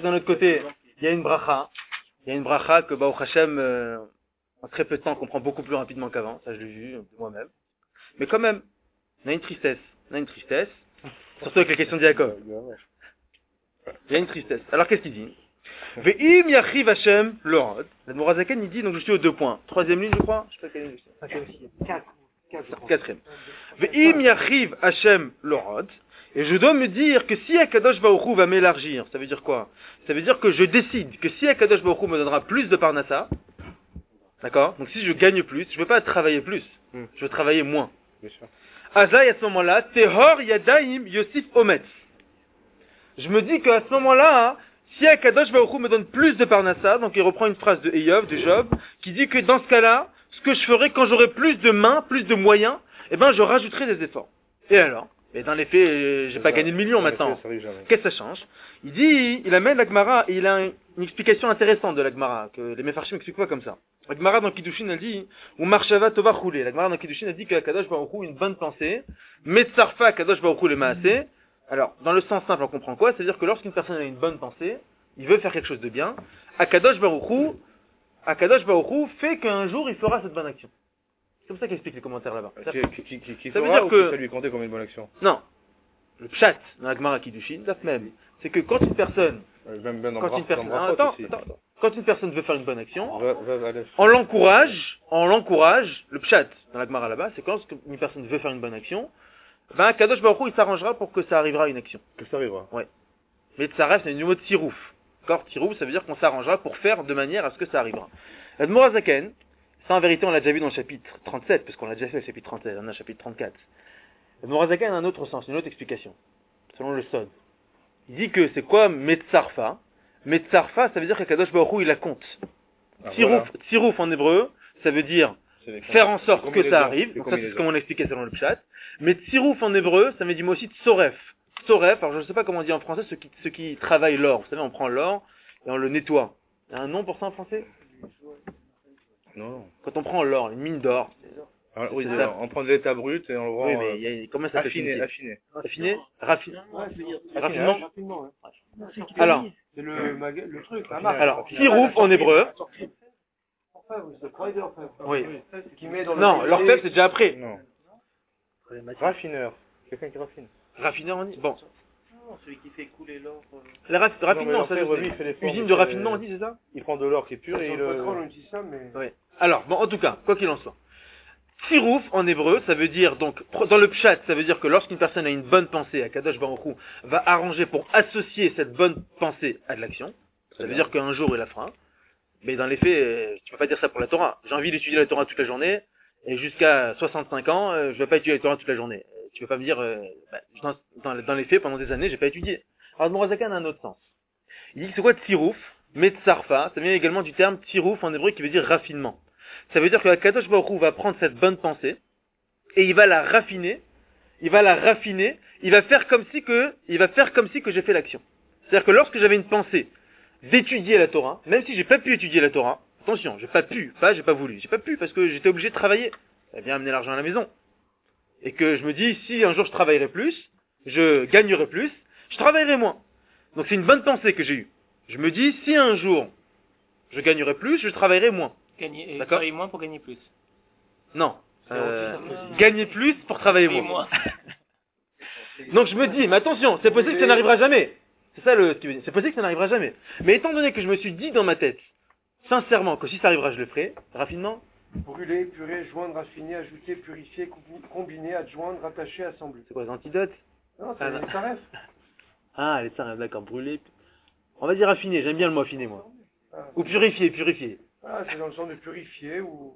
il y a une bracha. Il y a une bracha que au Hachem, en très peu de temps, on comprend beaucoup plus rapidement qu'avant. Ça, je l'ai vu moi-même. Mais quand même, on a une tristesse. Surtout avec les questions de Jacob. Il y a une tristesse. Alors, qu'est-ce qu'il dit? Ve'im yachiv Hashem l'orod. Le Morazaken, il dit, donc je suis aux 2 points. 3e ligne, je crois. Je sais pas quelle ligne c'est. 4e. Ve'im yachiv Hashem l'orod. Et je dois me dire que si Akadosh Baruch Hu va m'élargir, ça veut dire quoi? Ça veut dire que je décide que si Akadosh Baruch Hu me donnera plus de parnassa, d'accord? Donc si je gagne plus, je ne veux pas travailler plus, je veux travailler moins. Azaï, à ce moment-là, Tehor Yadaim Yosif Ometz. Je me dis qu'à ce moment-là, si Akadosh Baruch Hu me donne plus de parnassa, donc il reprend une phrase de Eov, de Job, qui dit que dans ce cas-là, ce que je ferai quand j'aurai plus de mains, plus de moyens, eh ben je rajouterai des efforts. Et alors? Et dans les faits, j'ai pas gagné le million maintenant. Qu'est-ce que ça change? Il amène la Gemara, et il a une explication intéressante de la Gemara, que les Mefarshim expliquent pas comme ça. La Gemara dans Kiddushin, elle dit, ou Marshava Tova Choulé. La Gemara dans Kiddushin, elle dit que Kadosh Baruch Hu une bonne pensée, Metzarfa Kadosh Baruch Hu le Maaseh. Alors, dans le sens simple, on comprend quoi? C'est-à-dire que lorsqu'une personne a une bonne pensée, il veut faire quelque chose de bien, Kadosh Baruch Hu fait qu'un jour, il fera cette bonne action. C'est comme ça qu'explique les commentaires là-bas. Ça veut dire que ça lui comptait comme une bonne action. Non. Le pshat dans la Gemara Kiddushin, c'est même. C'est que quand une personne, quand une personne veut faire une bonne action, on l'encourage, le pshat dans la Gemara là-bas, c'est quand une personne veut faire une bonne action, ben Kadosh Baruch Hu il s'arrangera pour que ça arrivera à une action. Que ça arrivera. Ouais. Mais ça reste un niveau de tirouf. D'accord, tirouf, ça veut dire qu'on s'arrangera pour faire de manière à ce que ça arrivera. La Morazaken, ça, en vérité, on l'a déjà vu dans le chapitre 37, parce qu'on l'a déjà fait le chapitre 37, on a le chapitre 34. Le Morazakan a un autre sens, une autre explication, selon le Sod. Il dit que c'est quoi Metzarfa? Metzarfa, ça veut dire qu'Akadosh Baruch Hu, il la compte. Tirouf en hébreu, ça veut dire faire en sorte que ça arrive. Donc ça, c'est comme on l'a expliqué selon le Pshat. Mais Tirouf en hébreu, ça veut dire aussi Tsoref. Tsoref, alors je ne sais pas comment on dit en français, ceux qui travaillent l'or. Vous savez, on prend l'or et on le nettoie. Il y a un nom pour ça en français? Non. Quand on prend l'or, une mine d'or. Alors, oui, on prend de l'état brut et on le rend. Oui, mais comment ça s'appelle? Affiné. Raffinement. Alors, c'est le truc, la marque. Alors, Tirouf en hébreu. Oui. Non, l'orfèvre c'est déjà après. Non. Raffineur. Quelqu'un qui raffine. Raffineur on dit. Bon. Non, celui qui fait couler l'or. Raffinement, ça veut dire. Usine de raffinement on dit, c'est ça? Il prend de l'or qui est pur et il on dit ça, mais. Oui. Alors, bon, en tout cas, quoi qu'il en soit. Tirouf, en hébreu, ça veut dire, donc, dans le pshat, ça veut dire que lorsqu'une personne a une bonne pensée, Akadosh Baruch Hu va arranger pour associer cette bonne pensée à de l'action. Ça veut dire qu'un jour il la fera. Mais dans les faits, tu peux pas dire ça pour la Torah. J'ai envie d'étudier la Torah toute la journée, et jusqu'à 65 ans, je vais pas étudier la Torah toute la journée. Tu peux pas me dire, dans les faits, pendant des années, j'ai pas étudié. Alors, Morazakan a un autre sens. Il dit que c'est quoi Tirouf? Metzarfa, ça vient également du terme Tirouf en hébreu qui veut dire raffinement. Ça veut dire que Akadosh Baruch Hu va prendre cette bonne pensée et il va la raffiner, il va faire comme si que j'ai fait l'action. C'est-à-dire que lorsque j'avais une pensée d'étudier la Torah, même si j'ai pas pu étudier la Torah, attention, j'ai pas pu parce que j'étais obligé de travailler, ça vient amener l'argent à la maison. Et que je me dis, si un jour je travaillerai plus, je gagnerai plus, je travaillerai moins. Donc c'est une bonne pensée que j'ai eue. Je me dis, si un jour je gagnerai plus, je travaillerai moins. Travailler moins pour gagner plus. Non, gagner plus pour travailler moins. Donc je me dis, mais attention, c'est possible que ça n'arrivera jamais. C'est ça c'est possible que ça n'arrivera jamais. Mais étant donné que je me suis dit dans ma tête, sincèrement, que si ça arrivera, je le ferai, rapidement. Brûler, purer, joindre, raffiner, ajouter, purifier, combiner, adjoindre, rattacher, assembler. C'est quoi, les antidotes? Non, c'est les tarefs. Ah, les tarefs, d'accord, brûler. On va dire affiner, j'aime bien le mot affiner, moi. Ou purifier. Ah, c'est dans le sens de purifier ou...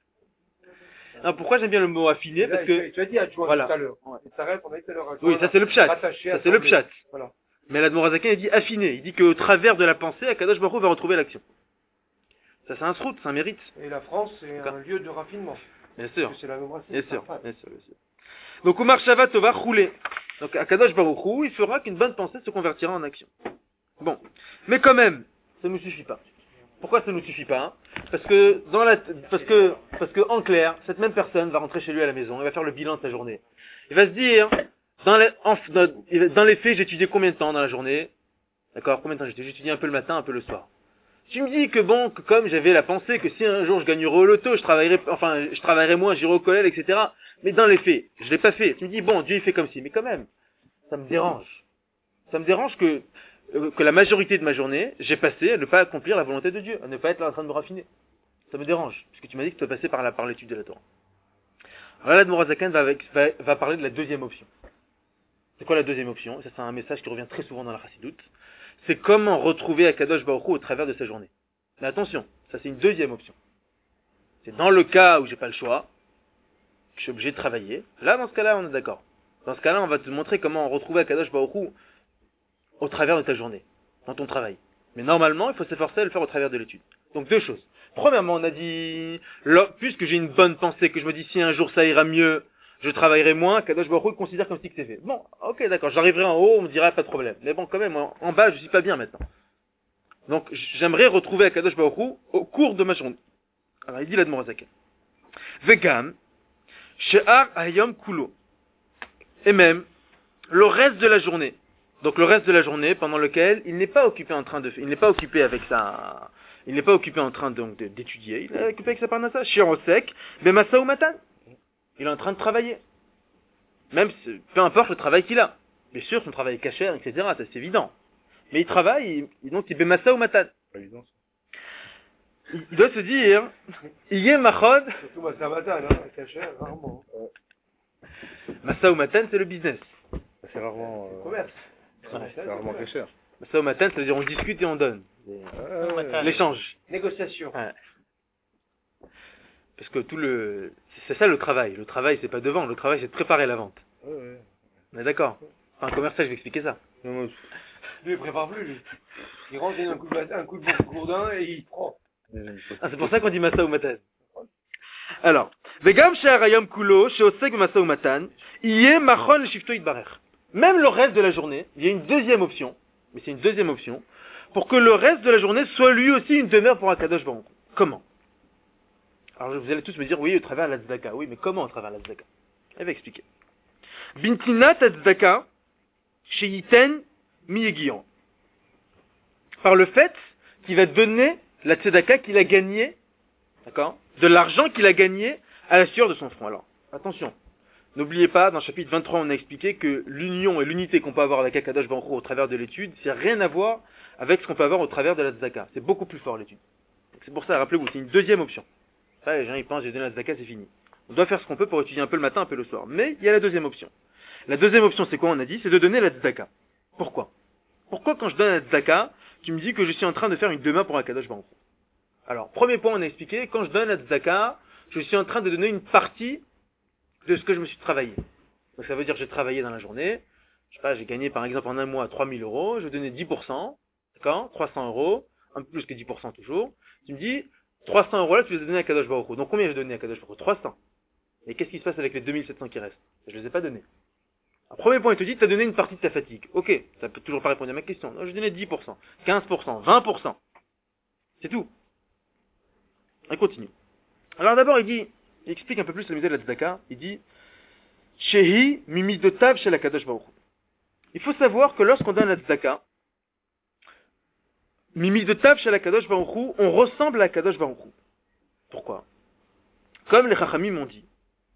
Non, pourquoi j'aime bien le mot affiner? Parce que... Tu as dit adjoindre tout à l'heure. Les tarefs, on a dit tout à l'heure adjoindre. Oui, ça c'est le pshat. Ça c'est le pshat. Voilà. Mais l'Admorazaken, il dit affiner. Il dit qu'au travers de la pensée, Akadosh Baruch Hu va retrouver l'action. Ça c'est un srout, c'est un mérite. Et la France, c'est un lieu de raffinement. Bien sûr. C'est la même racine. Bien sûr. Donc, Oumar Shavat va rouler. Donc, Akadosh Baruch Hu, il fera qu'une bonne pensée se convertira en action. Bon. Mais quand même, ça ne nous suffit pas. Pourquoi ça ne nous suffit pas? Parce que, en clair, cette même personne va rentrer chez lui à la maison, il va faire le bilan de sa journée. Il va se dire, dans les faits, j'ai étudié combien de temps dans la journée? D'accord? Combien de temps j'ai étudié un peu le matin, un peu le soir? Tu me dis que bon, que comme j'avais la pensée que si un jour je gagnerais au loto, je travaillerais moins, j'irai au collège, etc. Mais dans les faits, je l'ai pas fait. Tu me dis, bon, Dieu il fait comme si, mais quand même, ça me dérange. Ça me dérange que la majorité de ma journée, j'ai passé à ne pas accomplir la volonté de Dieu, à ne pas être là en train de me raffiner. Ça me dérange, puisque tu m'as dit que tu vas passer par l'étude de la Torah. Alors là, l'Admorazaken va parler de la deuxième option. C'est quoi la deuxième option? Ça, c'est un message qui revient très souvent dans la Chassidoute. C'est comment retrouver Akadosh Baruch Hu au travers de sa journée. Mais attention, ça c'est une deuxième option. C'est dans le cas où j'ai pas le choix, que je suis obligé de travailler. Là, dans ce cas-là, on est d'accord. Dans ce cas-là, on va te montrer comment retrouver Akadosh Baruch Hu au travers de ta journée, dans ton travail. Mais normalement, il faut s'efforcer à le faire au travers de l'étude. Donc deux choses. Premièrement, on a dit, puisque j'ai une bonne pensée, que je me dis si un jour ça ira mieux, je travaillerai moins, Kadosh Baruch Hu considère comme si que c'est fait. Bon, ok, d'accord, j'arriverai en haut, on me dira pas de problème. Mais bon, quand même, en bas, je suis pas bien maintenant. Donc, j'aimerais retrouver Kadosh Baruch Hu au cours de ma journée. Alors, il dit l'Admorazaken. Vegam, she'ar ayom kulo. Et même, le reste de la journée. Donc, le reste de la journée pendant lequel il n'est pas occupé en train d'étudier, il n'est pas occupé d'étudier, il est occupé avec sa parnassa, shi'osek, bemasa ou matan. Il est en train de travailler. Même, peu importe le travail qu'il a. Bien sûr, son travail est caché, etc., ça c'est évident. Mais il travaille, donc il bémassa ou matan. Il doit se dire, Iyé machon. Surtout massa ou matan, caché, rarement. Massa ou matan, c'est le business. C'est rarement. Commerce. C'est rarement caché. Massa ou matan, ça veut dire on discute et on donne. L'échange. Négociation. Ouais. Parce que c'est ça le travail. Le travail, c'est pas de vendre. Le travail, c'est de préparer la vente. Ouais. On est d'accord? Enfin, un commercial, je vais expliquer ça. Lui, il prépare plus, lui. Il rentre, il donne un coup de gourdin et il prend. Ah, c'est pour ça qu'on dit massa ou matan. Alors, Vegam she'arayom kulo, she'osek massa ou matan, iye machon le shifto yitbarech. Même le reste de la journée, il y a une deuxième option, mais c'est une deuxième option, pour que le reste de la journée soit lui aussi une demeure pour Akadosh Baruch Hu. Comment? Alors vous allez tous me dire, oui, au travers de la tzedaka. Oui, mais comment au travers de la tzedaka? Elle va expliquer. Bintinat tzedaka, sheyiten miyegion. Par le fait qu'il va donner la tzedaka qu'il a gagnée, d'accord? De l'argent qu'il a gagné à la sueur de son front. Alors, attention. N'oubliez pas, dans le chapitre 23, on a expliqué que l'union et l'unité qu'on peut avoir avec Akadosh Baruch Hu au travers de l'étude, c'est rien à voir avec ce qu'on peut avoir au travers de la tzedaka. C'est beaucoup plus fort l'étude. C'est pour ça, rappelez-vous, c'est une deuxième option. Ça, les gens, ils pensent, j'ai donné la tzedaka, c'est fini. On doit faire ce qu'on peut pour étudier un peu le matin, un peu le soir. Mais il y a la deuxième option. La deuxième option, c'est quoi, on a dit? C'est de donner la tzedaka. Pourquoi? Pourquoi, quand je donne la tzedaka, tu me dis que je suis en train de faire une demeure pour Akadosh Baruch Hu? Alors, premier point, on a expliqué, quand je donne la tzedaka, je suis en train de donner une partie de ce que je me suis travaillé. Donc ça veut dire que j'ai travaillé dans la journée, je sais pas, j'ai gagné par exemple en un mois 3000 euros, je vais donner 10%, d'accord, 300 euros, un peu plus que 10% toujours, tu me dis, 300 euros là, tu les as donnés à Kadosh Baruch Hu. Donc combien j'ai donné à Kadosh Baruch Hu? 300. Et qu'est-ce qui se passe avec les 2700 qui restent? Je les ai pas donnés. Alors, premier point, il te dit, tu as donné une partie de ta fatigue. Ok, ça peut toujours pas répondre à ma question. Non, je donnais 10%, 15%, 20%. C'est tout. On continue. Alors d'abord, il explique un peu plus le misère de la tzedaka. Il dit, Shehi mimidotav shel Kadosh Baruch Hu. Il faut savoir que lorsqu'on donne la tzedaka, mimidotav shel Kadosh Baruch Hu, on ressemble à Kadosh Baruch Hu. Pourquoi? Comme les Chachamim m'ont dit,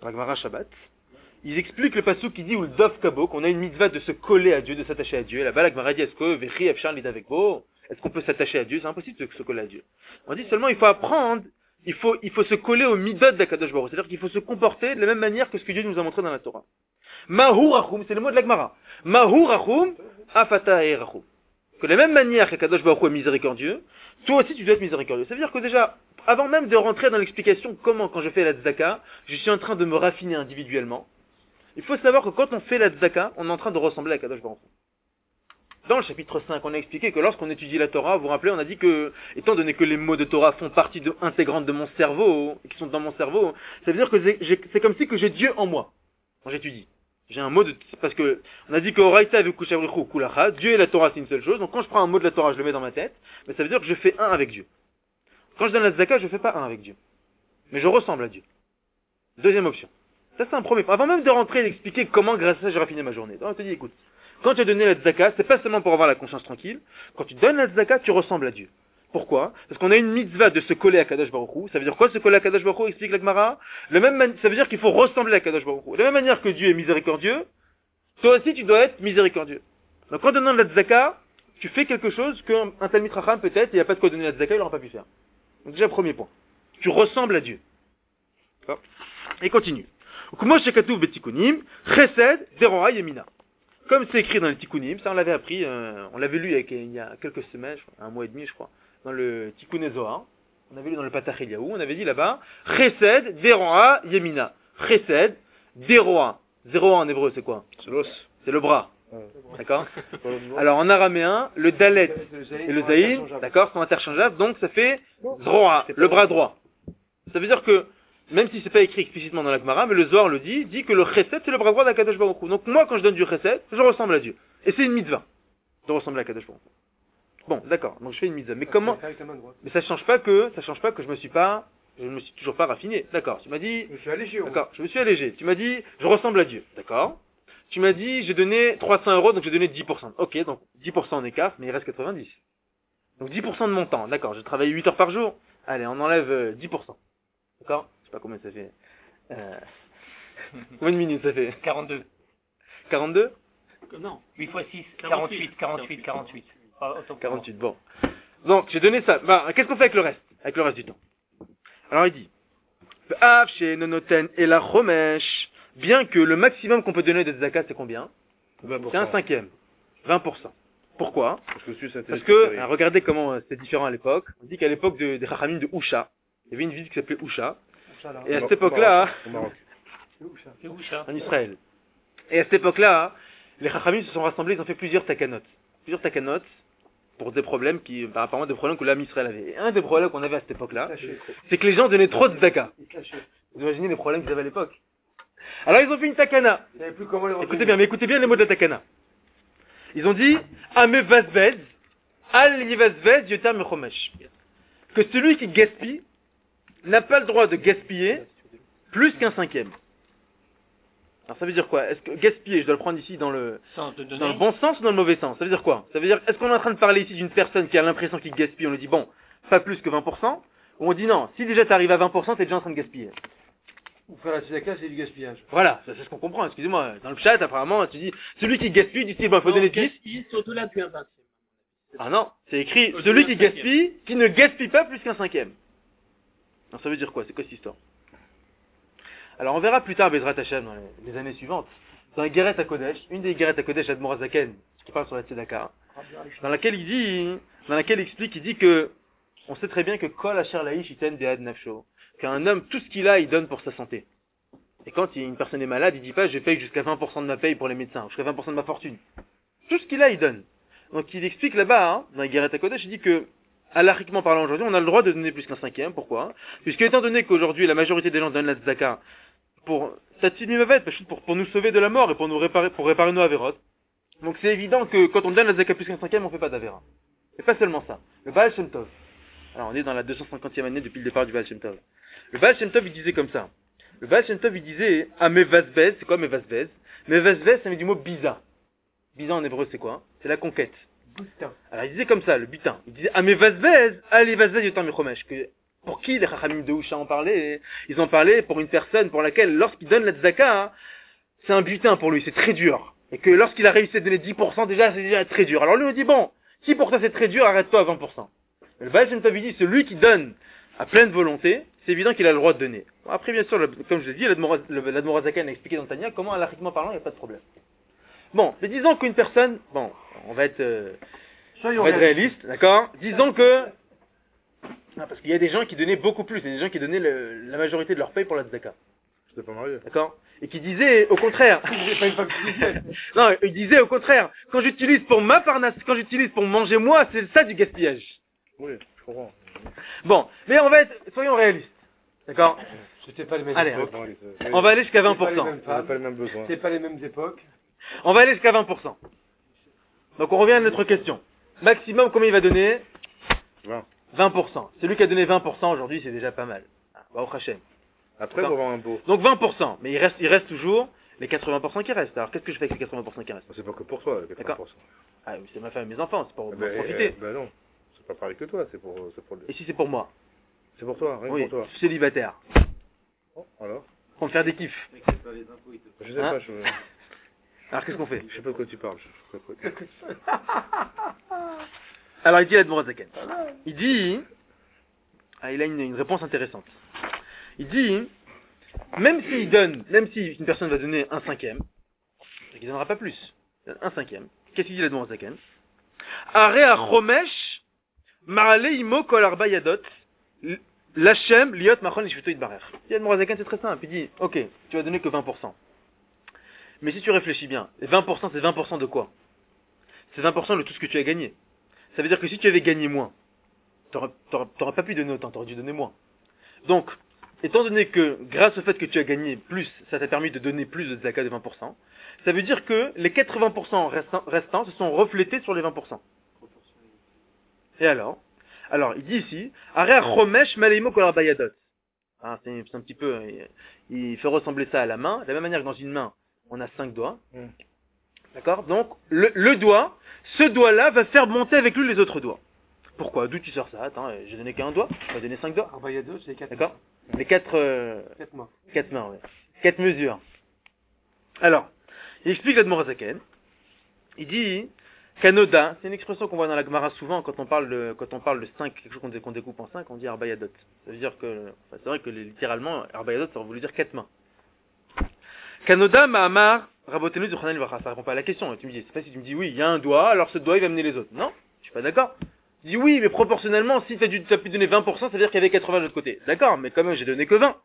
la Gemara Shabbat, ils expliquent le pasuk qui dit ou le Dov Kabo, qu'on a une mitzvah de se coller à Dieu, de s'attacher à Dieu. Et là-bas, la Gemara dit, est-ce qu'on peut s'attacher à Dieu? C'est impossible de se coller à Dieu. On dit seulement, il faut apprendre, il faut se coller au midot d'Akadosh Baruch Hu. C'est-à-dire qu'il faut se comporter de la même manière que ce que Dieu nous a montré dans la Torah. Mahu Rachum, c'est le mot de la Gemara. Mahu Rachum, afata e Rachum. Que de la même manière qu'Akadosh Baruch Hu est miséricordieux, toi aussi tu dois être miséricordieux. Ça veut dire que déjà, avant même de rentrer dans l'explication comment, quand je fais la tzedaka, je suis en train de me raffiner individuellement, il faut savoir que quand on fait la tzedaka, on est en train de ressembler à Akadosh Baruch Hu. Dans le chapitre 5, on a expliqué que lorsqu'on étudie la Torah, vous vous rappelez, on a dit que, étant donné que les mots de Torah font partie intégrante de mon cerveau, et qui sont dans mon cerveau, ça veut dire que c'est comme si que j'ai Dieu en moi, quand j'étudie. J'ai un mot parce que, on a dit que Oraita avec Kushavrichu Kulacha, Dieu et la Torah c'est une seule chose, donc quand je prends un mot de la Torah, je le mets dans ma tête, mais ça veut dire que je fais un avec Dieu. Quand je donne la tzedaka, je fais pas un avec Dieu. Mais je ressemble à Dieu. Deuxième option. Ça c'est un premier point. Avant même de rentrer et d'expliquer comment grâce à ça j'ai raffiné ma journée. Donc on te dit, écoute, quand tu as donné la tzedaka, c'est pas seulement pour avoir la conscience tranquille, quand tu donnes la tzedaka, tu ressembles à Dieu. Pourquoi? Parce qu'on a une mitzvah de se coller à Kadosh Baruch Hu. Ça veut dire quoi se coller à Kadosh Baruch Hu? Explique la Gemara. Ça veut dire qu'il faut ressembler à Kadosh Baruch Hu. De la même manière que Dieu est miséricordieux, toi aussi tu dois être miséricordieux. Donc quand tu donnes la tzedaka, tu fais quelque chose qu'un Talmid Chacham peut-être, il n'y a pas de quoi donner la tzedaka, il n'aura pas pu faire. Donc déjà premier point. Tu ressembles à Dieu. D'accord? Et continue. Comme c'est écrit dans les Tikkunim, ça on l'avait appris, on l'avait lu il y a quelques semaines, un mois et demi je crois, dans le Tikkun Zohar, on avait lu dans le Patach Eliyahu, on avait dit là-bas, Chesed Deroa Yemina. Chesed Deroa. Deroa en hébreu c'est quoi? C'est l'os. C'est le bras. D'accord? Alors en araméen, le Dalet et le Zayin, d'accord, sont interchangeables, donc ça fait Zroa, le bras droit. Ça veut dire que, même si c'est pas écrit explicitement dans la Gemara, mais le Zohar le dit que le Chesed c'est le bras droit d'Akadosh Baruch Hu. Donc moi quand je donne du Chesed, je ressemble à Dieu. Et c'est une mitzvah de ressembler à Akadosh Baruch Hu. Bon, d'accord, donc je fais une mitzvah. Mais comment? Mais ça change pas que je me suis toujours pas raffiné. D'accord, tu m'as dit, je me suis allégé. D'accord, je me suis allégé. Tu m'as dit, je ressemble à Dieu. D'accord. Tu m'as dit, j'ai donné 300 €, donc j'ai donné 10%. Ok, donc 10% en écart, mais il reste 90. Donc 10% de mon temps. D'accord, j'ai travaillé 8 heures par jour. Allez, on enlève 10%. D'accord? Je sais pas combien ça fait. Combien de minutes ça fait? 42. 42? Non, 8 x 6, 48. 48, bon. Donc, j'ai donné ça. Bah, qu'est-ce qu'on fait avec le reste? Avec le reste du temps. Alors, il dit, bien que le maximum qu'on peut donner de zakat, c'est combien? 20%. C'est un cinquième. 20%. Pourquoi? Parce que, regardez comment c'était différent à l'époque. On dit qu'à l'époque des Chachamim de Usha, il y avait une ville qui s'appelait Usha. Et à cette époque-là, en Israël. Et à cette époque-là, les Chachamim se sont rassemblés, ils ont fait plusieurs takanot. Plusieurs takanot pour des problèmes apparemment des problèmes que l'âme Israël avait. Et un des problèmes qu'on avait à cette époque-là, c'est que les gens donnaient trop de zakat. Vous imaginez les problèmes qu'ils avaient à l'époque? Alors ils ont fait une takana. Écoutez bien les mots de la takana. Ils ont dit, Ame vasvez, al yivasvez yotam mechomesh. Que celui qui gaspille n'a pas le droit de gaspiller plus qu'un cinquième. Alors ça veut dire quoi? Est-ce que gaspiller, je dois le prendre ici dans le bon sens ou dans le mauvais sens? Ça veut dire quoi? Ça veut dire, est-ce qu'on est en train de parler ici d'une personne qui a l'impression qu'il gaspille, on lui dit bon, pas plus que 20%, ou on dit non, si déjà tu arrives à 20%, t'es déjà en train de gaspiller. Ou faire la tzedaka, c'est du gaspillage. Voilà, c'est ce qu'on comprend, excusez-moi. Dans le chat, apparemment, tu dis, celui qui gaspille, tu dis, bon, il faut donner 10. Gaspiller, c'est au-delà d'un vingtième. Ah non, c'est écrit, celui qui gaspille, qui ne gaspille pas plus qu'un cinquième. Alors ça veut dire quoi? C'est quoi cette histoire? Alors on verra plus tard Bezrat Hashem dans les années suivantes. Dans la Geret HaKodesh, une des Geret HaKodesh Admor Zaken, qui parle sur la Tzedaka, dans laquelle il explique, il dit que, on sait très bien que Kol Asher Laish Iten Be'ad Nafsho, qu'un homme, tout ce qu'il a, il donne pour sa santé. Et quand une personne est malade, il dit pas, je paye jusqu'à 20% de ma paye pour les médecins, jusqu'à 20% de ma fortune. Tout ce qu'il a, il donne. Donc il explique là-bas, dans la Geret HaKodesh, il dit que, halachiquement parlant aujourd'hui, on a le droit de donner plus qu'un cinquième. Pourquoi? Puisque étant donné qu'aujourd'hui, la majorité des gens donnent la tzedaka pour nous sauver de la mort et pour réparer nos avérotes. Donc c'est évident que quand on donne la tzedaka plus qu'un cinquième, on fait pas d'avéra. Et pas seulement ça. Le Baal Shem Tov. Alors on est dans la 250e année depuis le départ du Baal Shem Tov. Le Baal Shem Tov, il disait comme ça. Le Baal Shem Tov, il disait, ah, mevazvez, c'est quoi mevazvez? Mevazvez, ça vient du mot biza. Biza en hébreu, c'est quoi? C'est la conquête. Butin. Alors il disait comme ça, le butin. Il disait, ah, mevazvez, allez vazvez yotam mechomesh. Que Pour qui les Chachamim de Houcha ont parlé? Ils ont parlé pour une personne pour laquelle, lorsqu'il donne la tzedaka, hein, c'est un butin pour lui, c'est très dur. Et que lorsqu'il a réussi à donner 10%, déjà, c'est déjà très dur. Alors lui, on dit, bon, si pour toi c'est très dur, arrête-toi à 20%. Mais le Baal Shem Tov dit, celui qui donne à pleine volonté, c'est évident qu'il a le droit de donner. Bon, après, bien sûr, comme je l'ai dit, l'Admorazaken a expliqué dans Tania comment, alachiquement parlant, il n'y a pas de problème. Bon, mais disons qu'une personne, bon, on va être réaliste, d'accord? Disons que, parce qu'il y a des gens qui donnaient beaucoup plus, il y a des gens qui donnaient la majorité de leur paye pour la tzedaka. Je t'ai pas marié. D'accord? Et qui disaient au contraire, non, ils disaient au contraire, quand j'utilise pour ma parnasse, quand j'utilise pour manger moi, c'est ça du gaspillage. Oui, je comprends. Bon, mais soyons réalistes. D'accord? C'était pas les mêmes Allez, époques. on va aller jusqu'à C'est pas les 20%. mêmes On n'a femmes. pas les mêmes besoins. C'est pas les mêmes époques. On va aller jusqu'à 20%. Donc on revient à notre question. Maximum, combien il va donner? 20. 20%. Celui qui a donné 20% aujourd'hui, c'est déjà pas mal. Bah, au Hachem. Après, on va avoir un beau. Donc 20%. Mais il reste toujours les 80% qui restent. Alors qu'est-ce que je fais avec les 80% qui restent? C'est pas que pour toi, les 80%. D'accord. Ah oui, c'est ma femme et mes enfants, c'est pour en Ben, profiter. ben non, c'est pas pareil que toi, c'est pour Et si c'est pour moi? c'est pour toi, rien que Oui, pour toi. célibataire. Oh, alors Pour me faire des kiffs. Mais c'est pas les impôts, ils te Je sais Hein pas, Alors qu'est-ce qu'on fait? je sais pas de quoi tu parles. Je sais pas de quoi Alors il dit à Zaken. Il dit, il a une réponse intéressante. Il dit, même si une personne va donner un cinquième, il ne donnera pas plus, un cinquième, qu'est-ce qu'il dit là-dedans Zaken? Are a chomesh, marale imo kol arba yadot, lachem liot machon lishvito yitbarer. Il dit à Zaken, c'est très simple. Il dit, ok, tu vas donner que 20%. Mais si tu réfléchis bien, 20% c'est 20% de quoi? C'est 20% de tout ce que tu as gagné. Ça veut dire que si tu avais gagné moins, t'aurais pas pu donner autant, t'aurais dû donner moins. Donc, étant donné que grâce au fait que tu as gagné plus, ça t'a permis de donner plus de zakat de 20%, ça veut dire que les 80% restants se sont reflétés sur les 20%. Et alors, il dit ici, Arer chomesh maleimo kol arba yadot. C'est un petit peu, il fait ressembler ça à la main, de la même manière que dans une main, on a 5 doigts. D'accord? Donc, le doigt, ce doigt-là va faire monter avec lui les autres doigts. Pourquoi? D'où tu sors ça? Attends, j'ai donné qu'un doigt, je vais donner 5 doigts. Il y a deux, c'est 4. D'accord? Les 4 mains. 4 mains, ouais. 4 mesures. Alors, il explique l'Admorazaken. Il dit, Kanoda, c'est une expression qu'on voit dans la Gemara souvent quand on parle de 5, quelque chose qu'on découpe en 5, on dit Arbayadot. Ça veut dire que, c'est vrai que littéralement, Arbayadot, ça aurait voulu dire 4 mains. Kanoda Mahamar Rabotenu Zuchanan Vacha, ça répond pas à la question. Tu me dis, c'est pas si tu me dis oui, il y a un doigt, alors ce doigt il va mener les autres. Non, je suis pas d'accord. Tu dis oui, mais proportionnellement, si t'as pu donner 20%, ça veut dire qu'il y avait 80 de l'autre côté. D'accord, mais quand même, j'ai donné que 20.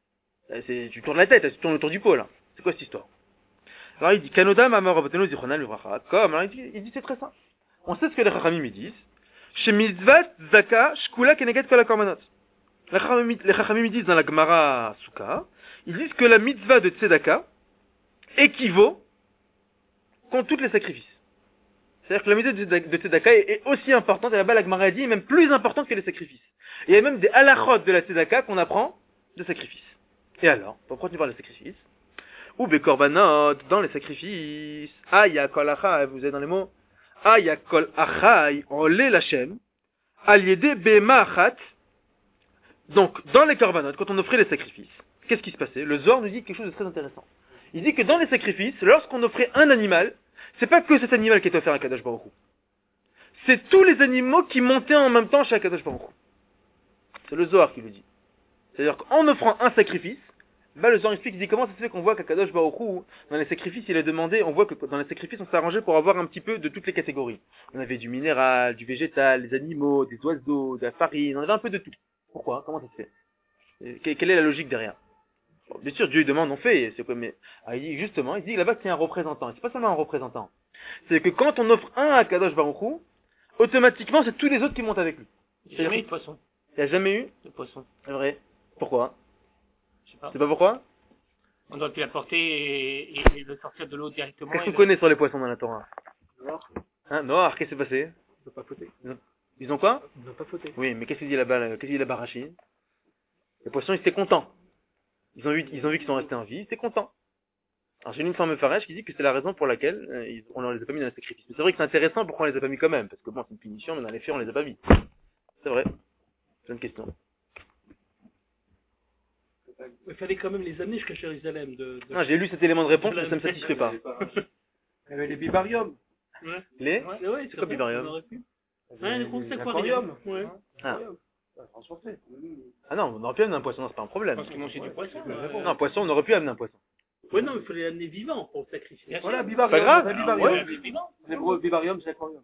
Tu tournes la tête, tu tournes autour du pot, là. C'est quoi cette histoire? Alors il dit, Kanoda Mahamar Rabotenu Zuchanan Vacha, comme, alors il dit c'est très simple. On sait ce que les Chachamim disent. Chez Mitzvat Zaka, Shkula Keneget Kol HaKorbanot. Les Chachamim disent dans la Gemara Souka, ils disent que la mitzvah de Tzedaka équivaut contre tous les sacrifices. C'est-à-dire que la mitzvah de Tzedaka est aussi importante, et là-bas la Gemara dit, même plus importante que les sacrifices. Et il y a même des halachot de la Tzedaka qu'on apprend de sacrifices. Et alors, pourquoi tu parles de sacrifices? Ou bekorbanot, dans les sacrifices. Aya kol achai, vous êtes dans les mots. Aya kol achai, olé lachem, aliédé bema achat. Donc, dans les korbanot, quand on offrait les sacrifices, qu'est-ce qui se passait? Le Zohar nous dit quelque chose de très intéressant. Il dit que dans les sacrifices, lorsqu'on offrait un animal, c'est pas que cet animal qui est offert à Kadosh Baruch Hu. C'est tous les animaux qui montaient en même temps chez Kadosh Baruch Hu. C'est le Zohar qui le dit. C'est-à-dire qu'en offrant un sacrifice, le Zohar explique, il dit comment ça se fait qu'on voit qu'à Kadosh Baruch Hu, dans les sacrifices, il a demandé, on voit que dans les sacrifices, on s'est arrangé pour avoir un petit peu de toutes les catégories. On avait du minéral, du végétal, des animaux, des oiseaux, de la farine, on avait un peu de tout. Pourquoi? Comment ça se fait? Quelle est la logique derrière? Bon, bien sûr, Dieu il demande, on fait, c'est quoi, mais, il dit justement, il dit là-bas que c'est un représentant, c'est pas seulement un représentant. C'est que quand on offre un à Kadosh Baruch Hu, automatiquement, c'est tous les autres qui montent avec lui. Il n'y a jamais eu de poisson. Il n'y a jamais eu De poisson. C'est vrai. Pourquoi? Je sais pas. C'est pas pourquoi? On doit l'apporter et le sortir de l'eau directement. Qu'est-ce qu'on connaît sur les poissons dans la Torah? Noir, qu'est-ce qui s'est passé? Ils n'ont pas fauté. Ils ont quoi? Ils n'ont pas fauté. Oui, mais qu'est-ce qu'il dit là-bas, Rashi? Les poissons, ils étaient contents. Ils ont vu qu'ils sont restés en vie, ils étaient contents. Alors j'ai une femme farèche qui dit que c'est la raison pour laquelle on ne les a pas mis dans les sacrifices. Mais c'est vrai que c'est intéressant pourquoi on les a pas mis quand même, parce que bon, c'est une punition, mais dans les faits, on les a pas mis. C'est vrai. C'est une question. Il fallait quand même les amener jusqu'à Jérusalem. Non, j'ai lu cet élément de réponse, mais ça me satisfait pas. Il y avait les bibariums. Ouais. Les Ouais, C'est quoi bibarium? Ouais, les c'est quoi L'aquarium. Ouais. Ah. Transporté. Ah non, on aurait pu amener un poisson, c'est pas un problème. Parce qu'ils mangeaient du poisson. Non, un poisson, on aurait pu amener un poisson. Ouais, non, il fallait l'amener vivant pour le sacrifier. Voilà, Pas bibarium. grave. Un bibarium. Ouais, mais vivant. L'hébreu, bibarium, c'est aquarium.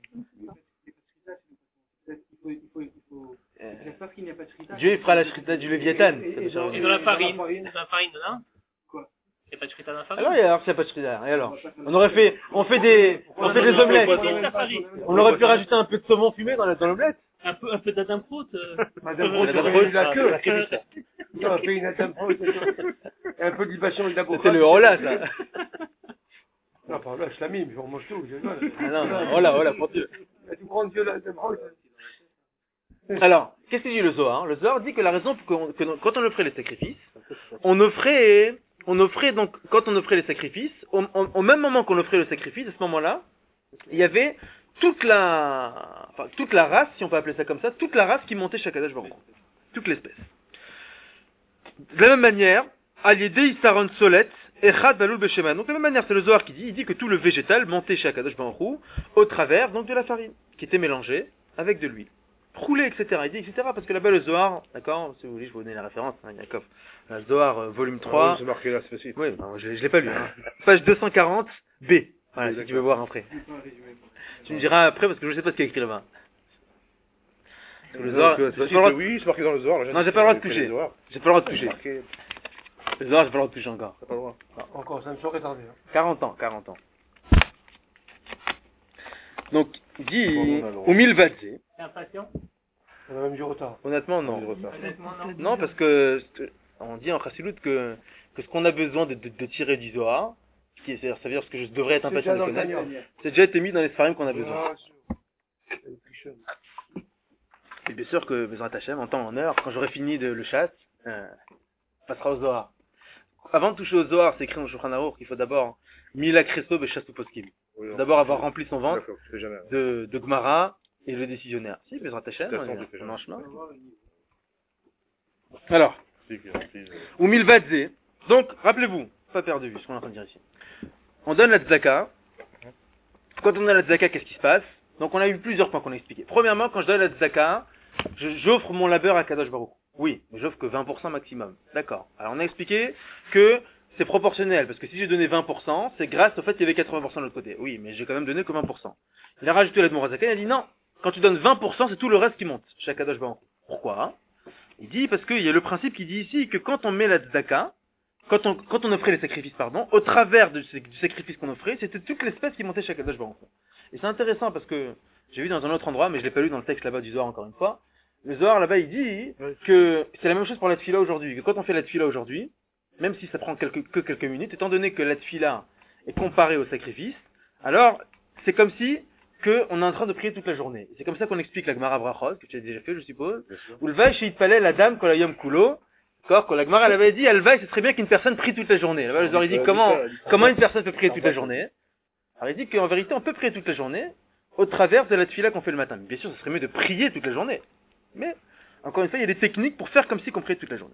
J'espère qu'il n'y a pas de shrita. Dieu il fera la shrita du Léviathan. Et dans la farine. Dans la farine, là. Quoi? Il n'y a pas de shrita dans la farine. Alors s'il n'y a pas de shrita, et alors? On fait des omelettes. On aurait pu rajouter un peu de saumon fumé dans l'omelette. Un peu d'Adam Prout. Madame Rose, Madame il Rose, a que. ça. Il a fait une Adam Rose. Et un peu de libation et d'abord. C'était le hola, ça. Non, par là, je la mime, je remange tout. Ah non, hola, pour Dieu. Tu prends Dieu là, Adam Rose. Alors, qu'est-ce qu'il dit le Zohar? Le Zohar dit que la raison pour que quand on offrait les sacrifices, on offrait donc, quand on offrait les sacrifices, au même moment qu'on offrait le sacrifice, à ce moment-là, il y avait toute la race, si on peut appeler ça comme ça, toute la race qui montait chez Akadosh Baruch Hu. Toute l'espèce. De la même manière, Aliédé Isaron Solet, Echad Balul Beshema. Donc de la même manière, c'est le Zohar qui dit, il dit que tout le végétal montait chez Akadosh Baruch Hu au travers donc de la farine, qui était mélangée avec de l'huile. Roulé, etc. Il dit, etc. Parce que là-bas, le Zohar, d'accord, si vous voulez, je vous donner la référence, hein, Yaakov. Le Zohar, volume 3. C'est marqué là, c'est facile. Oui, non, je l'ai pas lu. Hein. Page 240, B. Voilà, si tu veux voir après. Tu me diras après, parce que je sais pas ce qu'il y a écrit là-bas. Le Zohar, oui, c'est marqué dans le Zohar. Non, j'ai pas le droit de toucher. J'ai pas le droit de toucher. Le Zohar, j'ai pas le droit de toucher encore. T'as pas le droit. Encore, ça me saurait tarder. 40 ans. Donc, il dit, au Milvadze. C'est impatient. On a même du retard. Honnêtement, non. Honnêtement, non. Non, parce que, on dit en Chassidoute que ce qu'on a besoin de tirer du Zohar, ça veut dire ce que je devrais être impatient de connaître, c'est déjà été mis dans les Sfarim qu'on a besoin. Et bien sûr que Bezrat Hashem, en temps en heure, quand j'aurai fini le chasse, passera au Zohar. Avant de toucher au Zohar, c'est écrit dans le Shulchan Aruch qu'il faut d'abord Mila Kreso Beshasu Poskim. D'abord avoir rempli son ventre de Gemara et le décisionnaire. Si, Bezrat Hashem, on est en chemin. Alors, ou Milvadze. Donc, rappelez-vous, pas perdre de vue ce qu'on est en train de dire ici. On donne la tzaka. Quand on donne la tzaka, qu'est-ce qui se passe? Donc, on a eu plusieurs points qu'on a expliqués. Premièrement, quand je donne la tzaka, j'offre mon labeur à Kadosh Baruch. Oui, mais j'offre que 20% maximum. D'accord. Alors, on a expliqué que c'est proportionnel, parce que si j'ai donné 20%, c'est grâce au fait qu'il y avait 80% de l'autre côté. Oui, mais j'ai quand même donné que 20%. Il a rajouté l'Admor Hazaka, il a dit non, quand tu donnes 20%, c'est tout le reste qui monte, chez Kadosh Baruch. Pourquoi? Il dit parce qu'il y a le principe qui dit ici que quand on met la tzedaka, quand on offrait les sacrifices, au travers du sacrifice qu'on offrait, c'était toute l'espèce qui montait chez Kadosh Baruch. Et c'est intéressant parce que j'ai vu dans un autre endroit, mais je l'ai pas lu dans le texte là-bas du Zohar encore une fois. Le Zohar là-bas il dit que c'est la même chose pour la tefila aujourd'hui, que quand on fait la tefila aujourd'hui, même si ça prend que quelques minutes, étant donné que la tefila est comparée au sacrifice, alors c'est comme si on est en train de prier toute la journée. C'est comme ça qu'on explique la Gemara Brachot, que tu as déjà fait, je suppose. Ou le vaï chez Itpalel la dame kolayom kulo. Quand la Gemara elle avait dit, elle vaï, ce serait bien qu'une personne prie toute la journée. Là-bas, ils auraient dit, comment une personne peut prier toute la journée? Alors il dit qu'en vérité, on peut prier toute la journée au travers de la tefila qu'on fait le matin. Bien sûr, ce serait mieux de prier toute la journée. Mais, encore une fois, il y a des techniques pour faire comme si qu'on priait toute la journée.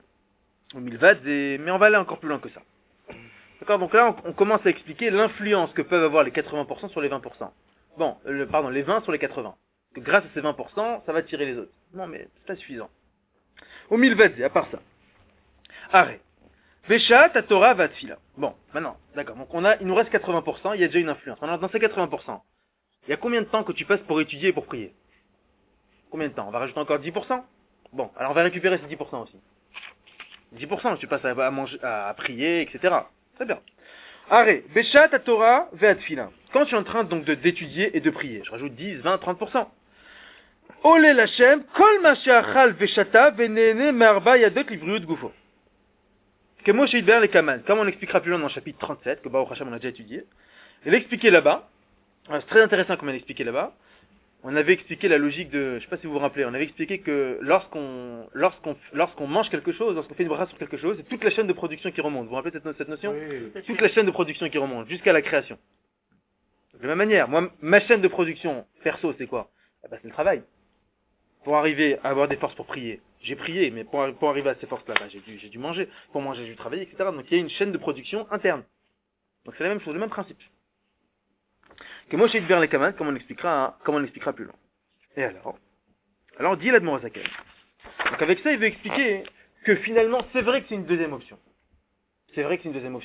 Mais on va aller encore plus loin que ça. D'accord? Donc là, on commence à expliquer l'influence que peuvent avoir les 80% sur les 20%. Bon, les 20 sur les 80. Que grâce à ces 20%, ça va tirer les autres. Non, mais c'est pas suffisant. Au milvadze, à part ça. Arrêt. Vesha, ta Torah, va tfila. Bon, maintenant, d'accord. Donc il nous reste 80%, il y a déjà une influence. Alors, dans ces 80%, il y a combien de temps que tu passes pour étudier et pour prier? Combien de temps? On va rajouter encore 10%? Bon, alors on va récupérer ces 10% aussi. 10%, tu passes à manger, à prier, etc. Très bien. Arrêt. Beshat ta Torah ve'atfila. Quand tu es en train donc d'étudier et de prier, je rajoute 10, 20, 30%. Olé l'Hachem, kol ma she'achal ve'shata ve'nene me'arba yadot livriut gufo. Que moi chez Idber les Kaman, comme on expliquera plus loin dans le chapitre 37, que Baruch Hashem on a déjà étudié. Il expliqué là-bas, c'est très intéressant comme il a expliqué là-bas. On avait expliqué la logique de, je sais pas si vous vous rappelez, on avait expliqué que lorsqu'on mange quelque chose, lorsqu'on fait une brasse sur quelque chose, c'est toute la chaîne de production qui remonte. Vous vous rappelez cette notion? Oui. Toute la chaîne de production qui remonte, jusqu'à la création. De la même manière, moi, ma chaîne de production, perso, c'est quoi? Eh ben, c'est le travail. Pour arriver à avoir des forces pour prier. J'ai prié, mais pour arriver à ces forces-là, j'ai dû manger. Pour manger, j'ai dû travailler, etc. Donc il y a une chaîne de production interne. Donc c'est la même chose, le même principe. Que Moshe Idber les Kaman, comme on l'expliquera plus loin. Et alors dit l'Admor Azaken. Donc avec ça, il veut expliquer que finalement, c'est vrai que c'est une deuxième option. C'est vrai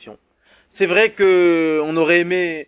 qu'on aurait aimé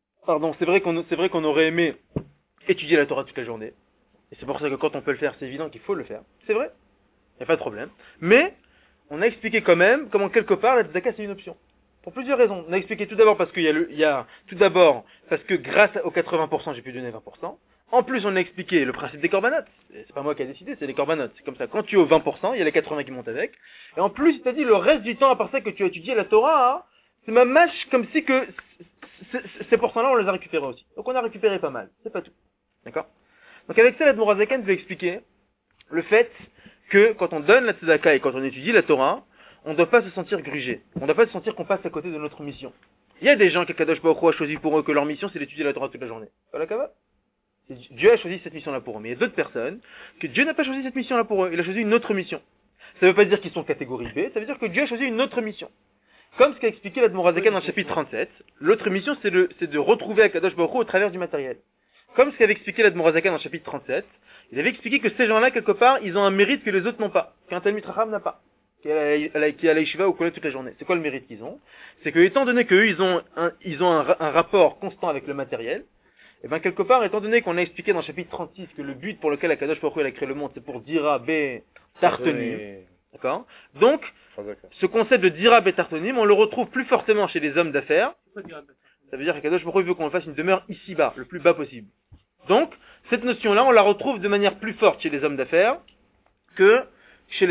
étudier la Torah toute la journée. Et c'est pour ça que quand on peut le faire, c'est évident qu'il faut le faire. C'est vrai. Il n'y a pas de problème. Mais, on a expliqué quand même comment quelque part la tzedaka c'est une option. Pour plusieurs raisons. On a expliqué tout d'abord parce que grâce aux 80%, j'ai pu donner 20%. En plus, on a expliqué le principe des corbanotes. C'est pas moi qui ai décidé, c'est les corbanotes. C'est comme ça. Quand tu es au 20%, il y a les 80 qui montent avec. Et en plus, c'est-à-dire le reste du temps, à part ça que tu as étudié la Torah, hein, c'est ma mâche comme si que ces pourcents-là, on les a récupérés aussi. Donc on a récupéré pas mal. C'est pas tout. D'accord? Donc avec ça, l'Admor Azaken veut expliquer le fait que quand on donne la tzedaka et quand on étudie la Torah, on ne doit pas se sentir grugé. On ne doit pas se sentir qu'on passe à côté de notre mission. Il y a des gens que Kadosh Baruch Hu a choisi pour eux que leur mission c'est d'étudier la Torah toute la journée. Voilà, Dieu a choisi cette mission-là pour eux. Mais il y a d'autres personnes que Dieu n'a pas choisi cette mission-là pour eux. Il a choisi une autre mission. Ça ne veut pas dire qu'ils sont catégorie B, ça veut dire que Dieu a choisi une autre mission. Comme ce qu'a expliqué l'Admor Azaken dans le chapitre 37, l'autre mission c'est de retrouver Kadosh Baruch Hu au travers du matériel. Comme ce qu'avait expliqué l'Admor Azaken dans le chapitre 37, il avait expliqué que ces gens-là, quelque part, ils ont un mérite que les autres n'ont pas, qu'un Talmid Chacham n'a pas, qui est à la yeshiva ou collège toute la journée. C'est quoi le mérite qu'ils ont? C'est que, étant donné qu'eux, ils ont un rapport constant avec le matériel, et bien quelque part, étant donné qu'on a expliqué dans le chapitre 36 que le but pour lequel Akadosh Baruch Hu a créé le monde, c'est pour dira be tartonim, d'accord? Donc, ce concept de dira be tartonim, on le retrouve plus fortement chez les hommes d'affaires. Ça veut dire qu'Akadosh Baruch Hu veut qu'on fasse une demeure ici-bas, le plus bas possible. Donc, cette notion-là, on la retrouve de manière plus forte chez les hommes d'affaires que chez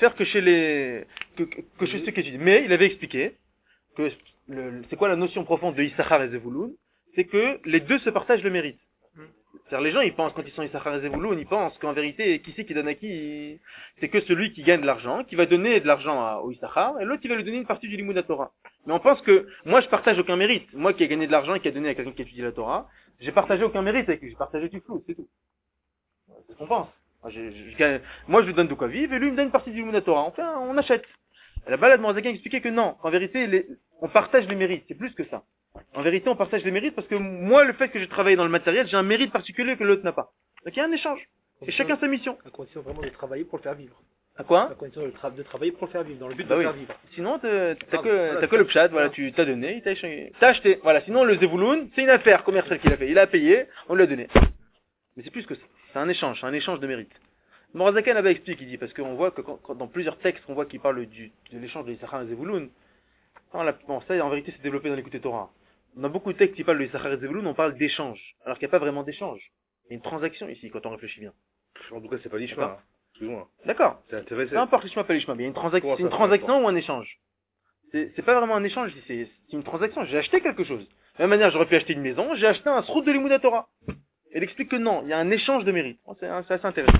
ceux qui étudient. Mais il avait expliqué que c'est quoi la notion profonde de Issachar et Zevulun? C'est que les deux se partagent le mérite. C'est-à-dire les gens, ils pensent, quand ils sont Issachar et Zevulun, ils pensent qu'en vérité, qui c'est qui donne à qui? C'est que celui qui gagne de l'argent, qui va donner de l'argent au Issachar, et l'autre, il va lui donner une partie du Limud Torah. Mais on pense que, moi, je partage aucun mérite. Moi qui ai gagné de l'argent et qui a donné à quelqu'un qui étudie la Torah, j'ai partagé aucun mérite avec lui, j'ai partagé du flou, c'est tout. C'est ce qu'on pense. Moi, je lui donne de quoi vivre, et lui, il me donne une partie du Limud Torah. Enfin, on achète. Et là-bas, l'Admor Azaken expliquait que non, en vérité, on partage les mérites, c'est plus que ça. En vérité, on partage les mérites parce que moi, le fait que je travaille dans le matériel, j'ai un mérite particulier que l'autre n'a pas. Donc il y a un échange. Et chacun sa mission. À condition vraiment de travailler pour le faire vivre. À quoi? À condition de travailler pour le faire vivre, dans le but de le faire vivre. Sinon, t'as que le pshat, voilà, tu t'as donné, il t'a échangé. T'as acheté. Voilà, sinon le Zevulun, c'est une affaire commerciale qu'il a fait. Il a payé, on lui a donné. Mais c'est plus que ça. C'est un échange de mérite. L'Admor Azaken avait expliqué, il dit, parce qu'on voit que dans plusieurs textes, on voit qu'il parle de l'échange de Issachar et Zevulun. Bon, ça, en vérité, c'est développé dans l'écoute Torah. On a beaucoup de textes qui parlent de Issachar et Zevulun, on parle d'échange. Alors qu'il n'y a pas vraiment d'échange. Il y a une transaction ici, quand on réfléchit bien. En tout cas, c'est pas l'ishma. Excuse-moi. D'accord. C'est intéressant. Peu importe l'ishma, pas l'ishma, mais il y a une transaction. C'est une transaction ou un échange? C'est pas vraiment un échange, c'est une transaction. J'ai acheté quelque chose. De la même manière, j'aurais pu acheter une maison, j'ai acheté un srout de Limud Torah. Elle explique que non, il y a un échange de mérite. C'est assez intéressant.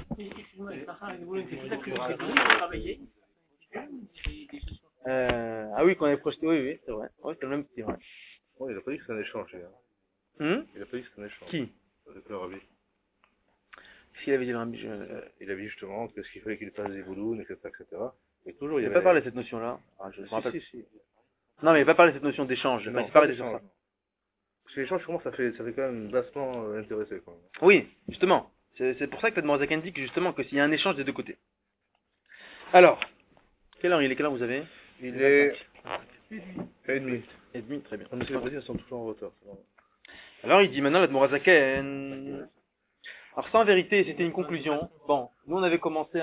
Ah oui, quand on est projeté, oui, c'est vrai. Oui, c'est le même petit, ouais. Ouais, il a pas dit que c'est un échange, les gars. Il a pas dit que c'est un échange. Qui? Avec le rabbi. Qu'est-ce qu'il avait dit le rabbi? Il avait dit justement qu'est-ce qu'il fallait qu'il fasse des Zevulun, etc., etc. Et toujours, il n'a pas parlé de cette notion-là. Je me rappelle. Si. Non, mais il n'a pas parlé de cette notion d'échange. Non, il parlait d'échange. Parce que l'échange, je commence, ça fait quand même vastement intéressé, quoi. Oui, justement. C'est pour ça que l'Admor Azaken dit que justement que s'il y a un échange des deux côtés. Alors, quelle heure vous avez? Il est 1h30. 1h30, très bien. Les Brésiliens sont toujours en retard. Alors il dit maintenant l'Admor Azaken. Alors ça en vérité c'était une conclusion. Bon, nous on avait commencé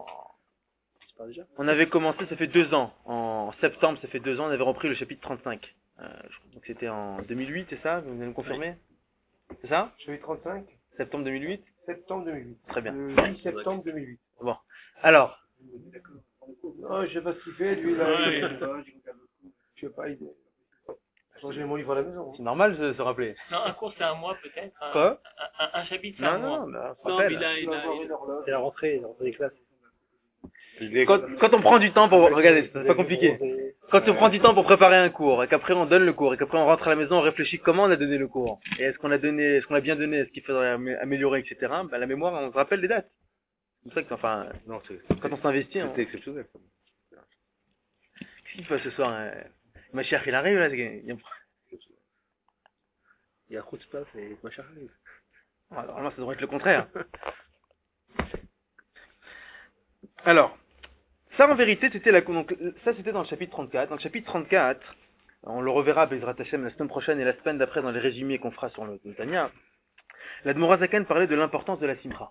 ça fait 2 ans. En septembre ça fait 2 ans, on avait repris le chapitre 35. Donc c'était en 2008, c'est ça? Vous allez me confirmer? C'est ça? Chapitre 35? Septembre 2008? Septembre 2008. Très bien. Le 8 septembre 2008. Bon. Alors. Oh, je sais pas ce qu'il fait, lui, là. Je sais pas, il a changé mon livre à la maison. C'est normal de se rappeler. Non, un cours c'est un mois peut-être. Quoi? Un chapitre c'est un mois. Non, mais c'est la rentrée des classes. Quand on prend du temps pour, regardez, c'est pas compliqué. Quand on prend du temps pour préparer un cours, et qu'après on donne le cours, et qu'après on rentre à la maison, on réfléchit comment on a donné le cours. Et est-ce qu'on l'a bien donné, est-ce qu'il faudrait améliorer, etc. Ben, la mémoire, on se rappelle des dates. C'est pour ça que, enfin, Non, quand on s'investit, c'était exceptionnel. Qu'est-ce qu'il fait ce soir Ma chère, il arrive là, il y a Khoutzpah et ma chère arrive. Alors, ça devrait être le contraire. Alors, ça en vérité, c'était c'était dans le chapitre 34. Dans le chapitre 34, on le reverra Bezrat Hashem la semaine prochaine et la semaine d'après dans les résumés qu'on fera sur le Tanya. L'Admor Zaken parlait de l'importance de la simcha.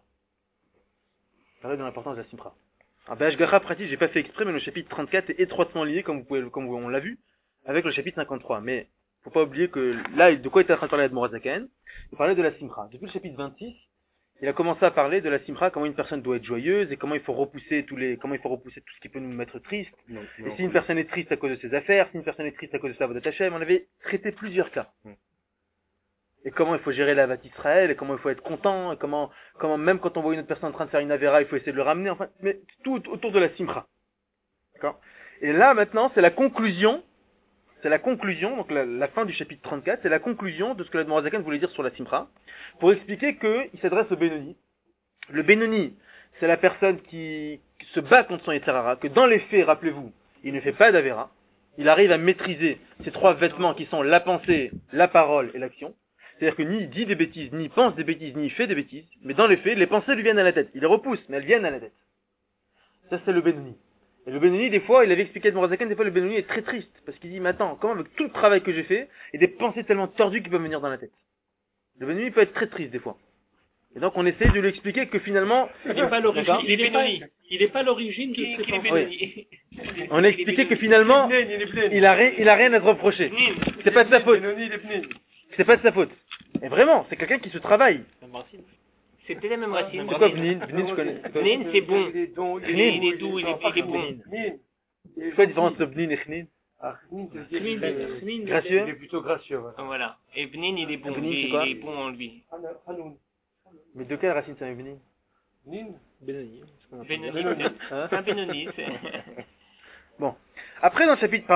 Alors, Hashgacha pratique, j'ai pas fait exprès, mais le chapitre 34 est étroitement lié, comme on l'a vu, avec le chapitre 53. Mais, faut pas oublier que là, de quoi il était en train de parler l'Admor Zaken? Il parlait de la simcha. Depuis le chapitre 26, il a commencé à parler de la simcha, comment une personne doit être joyeuse, et comment il faut repousser tout ce qui peut nous mettre triste. Et si une personne est triste à cause de ses affaires, si une personne est triste à cause de sa Avodat Hashem, on avait traité plusieurs cas. Et comment il faut gérer la Vat Israël, et comment il faut être content, et comment même quand on voit une autre personne en train de faire une avéra, il faut essayer de le ramener, enfin, mais tout autour de la simcha. D'accord? Et là, maintenant, c'est la conclusion, donc la fin du chapitre 34, c'est la conclusion de ce que l'Admor Zaken voulait dire sur la simcha, pour expliquer qu'il s'adresse au Benoni. Le Benoni, c'est la personne qui se bat contre son Yetzer Hara, que dans les faits, rappelez-vous, il ne fait pas d'avéra, il arrive à maîtriser ces trois vêtements qui sont la pensée, la parole et l'action. C'est-à-dire que ni il dit des bêtises, ni il pense des bêtises, ni il fait des bêtises, mais dans les faits, les pensées lui viennent à la tête. Il les repousse, mais elles viennent à la tête. Ça, c'est le Benoni. Et le Benoni, des fois, il avait expliqué à Admor Zaken, des fois, le Benoni est très triste, parce qu'il dit, mais attends, comment avec tout le travail que j'ai fait, et des pensées tellement tordues qui peuvent venir dans la tête. Le Benoni peut être très triste, des fois. Et donc, on essaie de lui expliquer que finalement... Il n'est pas l'origine, il n'est pas l'origine de ce Benoni. On a expliqué que finalement, il a rien à se reprocher. C'est pas de sa faute. C'est pas de sa faute. Et vraiment, c'est quelqu'un qui se travaille. C'est peut-être la même racine. C'est quoi Bnin? Bnin, je connais. Bnin, c'est bon. Il est doux, il est bon. C'est quoi la différence entre Bnin et Chnin? Chnin, gracieux. Il est plutôt gracieux. Voilà. Et Bnin, il est bon. Il est bon en lui. Mais de quelle racine ça vient Bnin? Benoni. Un Benoni. Bon. Après dans le chapitre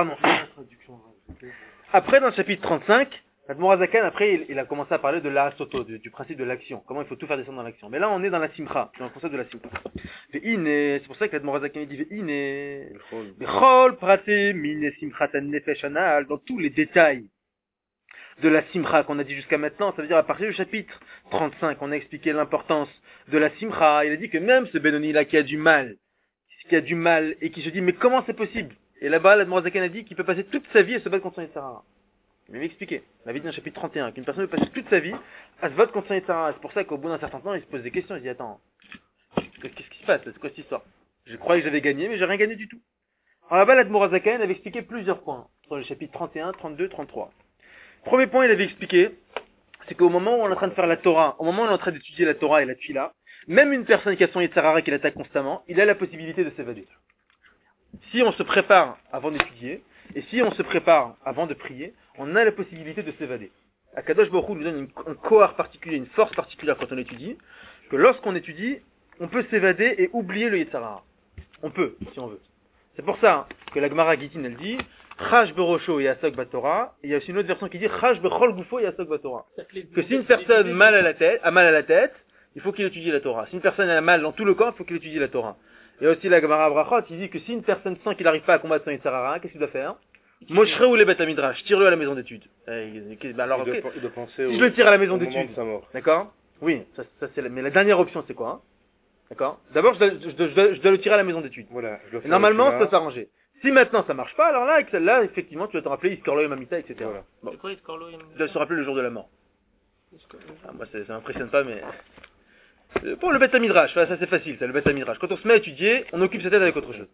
35, l'Admor Zaken, après, il a commencé à parler de la soto, du principe de l'action. Comment il faut tout faire descendre dans l'action. Mais là, on est dans la simcha, dans le concept de la simcha. C'est pour ça que l'Admor Zaken dit Ve'ine, Bechol praté mine simchat nefesh anal, dans tous les détails de la simcha qu'on a dit jusqu'à maintenant, ça veut dire à partir du chapitre 35, on a expliqué l'importance de la simcha. Il a dit que même ce Benoni-là qui a du mal, et qui se dit, mais comment c'est possible? Et là-bas, l'Admor Zaken a dit qu'il peut passer toute sa vie à se battre contre son Yetzer Hara. Il m'avait expliqué. On avait dit dans le chapitre 31 qu'une personne peut passer toute sa vie à se battre contre son Yetzer Hara. C'est pour ça qu'au bout d'un certain temps, il se pose des questions. Il se dit, attends, qu'est-ce qui se passe? C'est quoi cette histoire? Je croyais que j'avais gagné, mais j'ai rien gagné du tout. Alors là-bas, l'Admor Zaken avait expliqué plusieurs points sur le chapitre 31, 32, 33. Premier point, il avait expliqué, c'est qu'au moment où on est en train de faire la Torah, au moment où on est en train d'étudier la Torah et la Tfila, même une personne qui a son Yetzer Hara qui l'attaque constamment, il a la possibilité de s'évader. Si on se prépare avant d'étudier, et si on se prépare avant de prier, on a la possibilité de s'évader. Akadosh Baruch Hu nous donne un kohar particulier, une force particulière quand on étudie, que lorsqu'on étudie, on peut s'évader et oublier le Yetzer Hara. On peut, si on veut. C'est pour ça que la Gemara Gittin, elle dit, Chash berosho et asok batora, et il y a aussi une autre version qui dit, Chash bechol gufo et asok batora. Que si une personne a mal à la tête, il faut qu'il étudie la Torah. Si une personne a mal dans tout le corps, il faut qu'il étudie la Torah. Et aussi la Gemara Brachot, il dit que si une personne sent qu'il n'arrive pas à combattre son Yetzer Hara, qu'est-ce qu'il doit faire? Moshre ou les Beth Midrash, tire-le à la maison d'études. Il doit penser si je le tire à la maison d'études, de d'accord? Oui, ça c'est mais la dernière option c'est quoi? Hein? D'accord? D'abord, je dois le tirer à la maison d'études. Voilà. Normalement, ça peut s'arranger. Si maintenant ça marche pas, alors là, avec celle-là, effectivement, tu vas te rappeler Iskorlo et Mamita, etc. Voilà. Bon. C'est quoi Iskorlo et Mamita? Tu dois se rappeler le jour de la mort. Moi, ça m'impressionne pas, mais... Pour le Beth Midrash, ça c'est facile, ça, le Beth Midrash. Quand on se met à étudier, on occupe sa tête avec autre chose.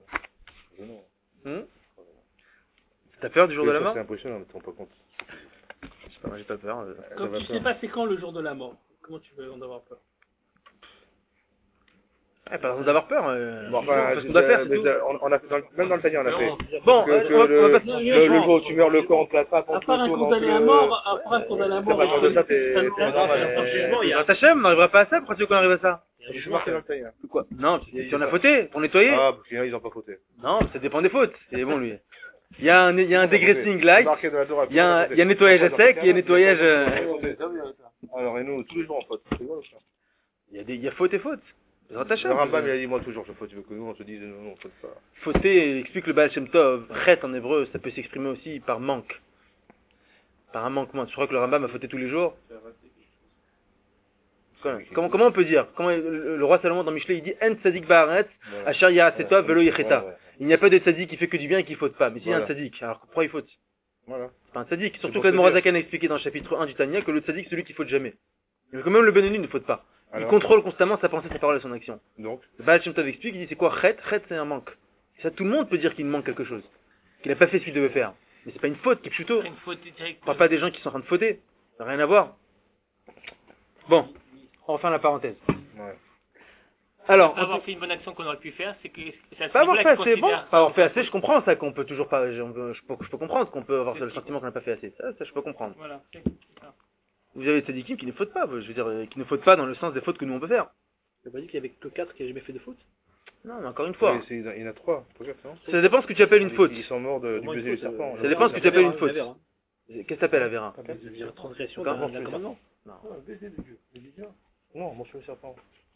T'as peur du jour de la mort? C'est impressionnant, mais tu te rends pas compte. Je sais pas, j'ai pas peur. Quand tu sais pas c'est quand le jour de la mort, comment tu peux en avoir peur? Pas besoin d'avoir peur. Bon, enfin, ce qu'on doit faire, c'est tout. On a fait même dans le panier, on a fait. Bon, le jour où tu meurs, le corps, on te place pas. À part un condamné à mort, après un condamné à mort. Hachem, on n'arrivera pas à ça, pourquoi tu veux qu'on arrive à ça? Je suis marqué dans le panier. Quoi? Non, si on a fauté, pour nettoyer. Ah, parce qu'ils ont pas fauté. Non, ça dépend des fautes. C'est bon, lui. Il y a un dégraissing light, il y a un nettoyage à sec, il y a un nettoyage... Alors, et nous, tous les jours, en faute. Il y a faute et faute. Bezrat Hashem. Le Rambam, il a dit, moi, toujours, je faute, tu veux que nous, on se dise, non, faute pas. Fauter, explique le Baal Shem Tov, chet en hébreu, ça peut s'exprimer aussi par manque. Par un manquement. Tu crois que le Rambam a fauté tous les jours? Comment on peut dire? Comment le roi Salomon dans Michelet, il dit En tzadik ba'aretz, asher ya'asetov velo yecheta. Il n'y a pas de tzadik qui fait que du bien et qui faute pas. Mais s'il y a un tzadik, alors pourquoi il faute? Voilà. C'est pas un tzadik. Surtout que l'Admor Zaken a expliqué dans le chapitre 1 du Tanya que le tzadik c'est celui qui faute jamais. Mais quand même le Benoni ne faute pas. Il contrôle constamment sa pensée, sa parole et son action. Donc le Baal Shem Tov explique, il dit c'est quoi chet? Chet c'est un manque. Et ça tout le monde peut dire qu'il manque quelque chose. Qu'il n'a pas fait ce qu'il devait faire. Mais c'est pas une faute, qui est plutôt. On parle pas des gens qui sont en train de fauter. Ça n'a rien à voir. Bon. On refait la parenthèse. Ouais. Alors, avoir fait une bonne action qu'on aurait pu faire, c'est que ça pas avoir fait assez, bon, pas avoir fait assez, je comprends ça qu'on peut toujours pas, je peux comprendre qu'on peut avoir le sentiment qu'on n'a pas fait assez. Ça je peux comprendre. Voilà, c'est ça. Vous avez des tzadikim qui ne fautent pas, je veux dire, qui ne fautent pas dans le sens des fautes que nous on peut faire. Tu n'as pas dit qu'il y avait que 4 qui n'avaient jamais fait de faute? Non, mais encore une fois. Il y en a 3. Ça dépend ce que tu appelles une faute. Ils sont morts du baiser du serpent. Ça dépend ce que tu appelles une faute. Qu'est-ce que tu appelles Avera? Transgression d'un commandement. Non, baiser de Dieu. Non, moi je suis le serpent.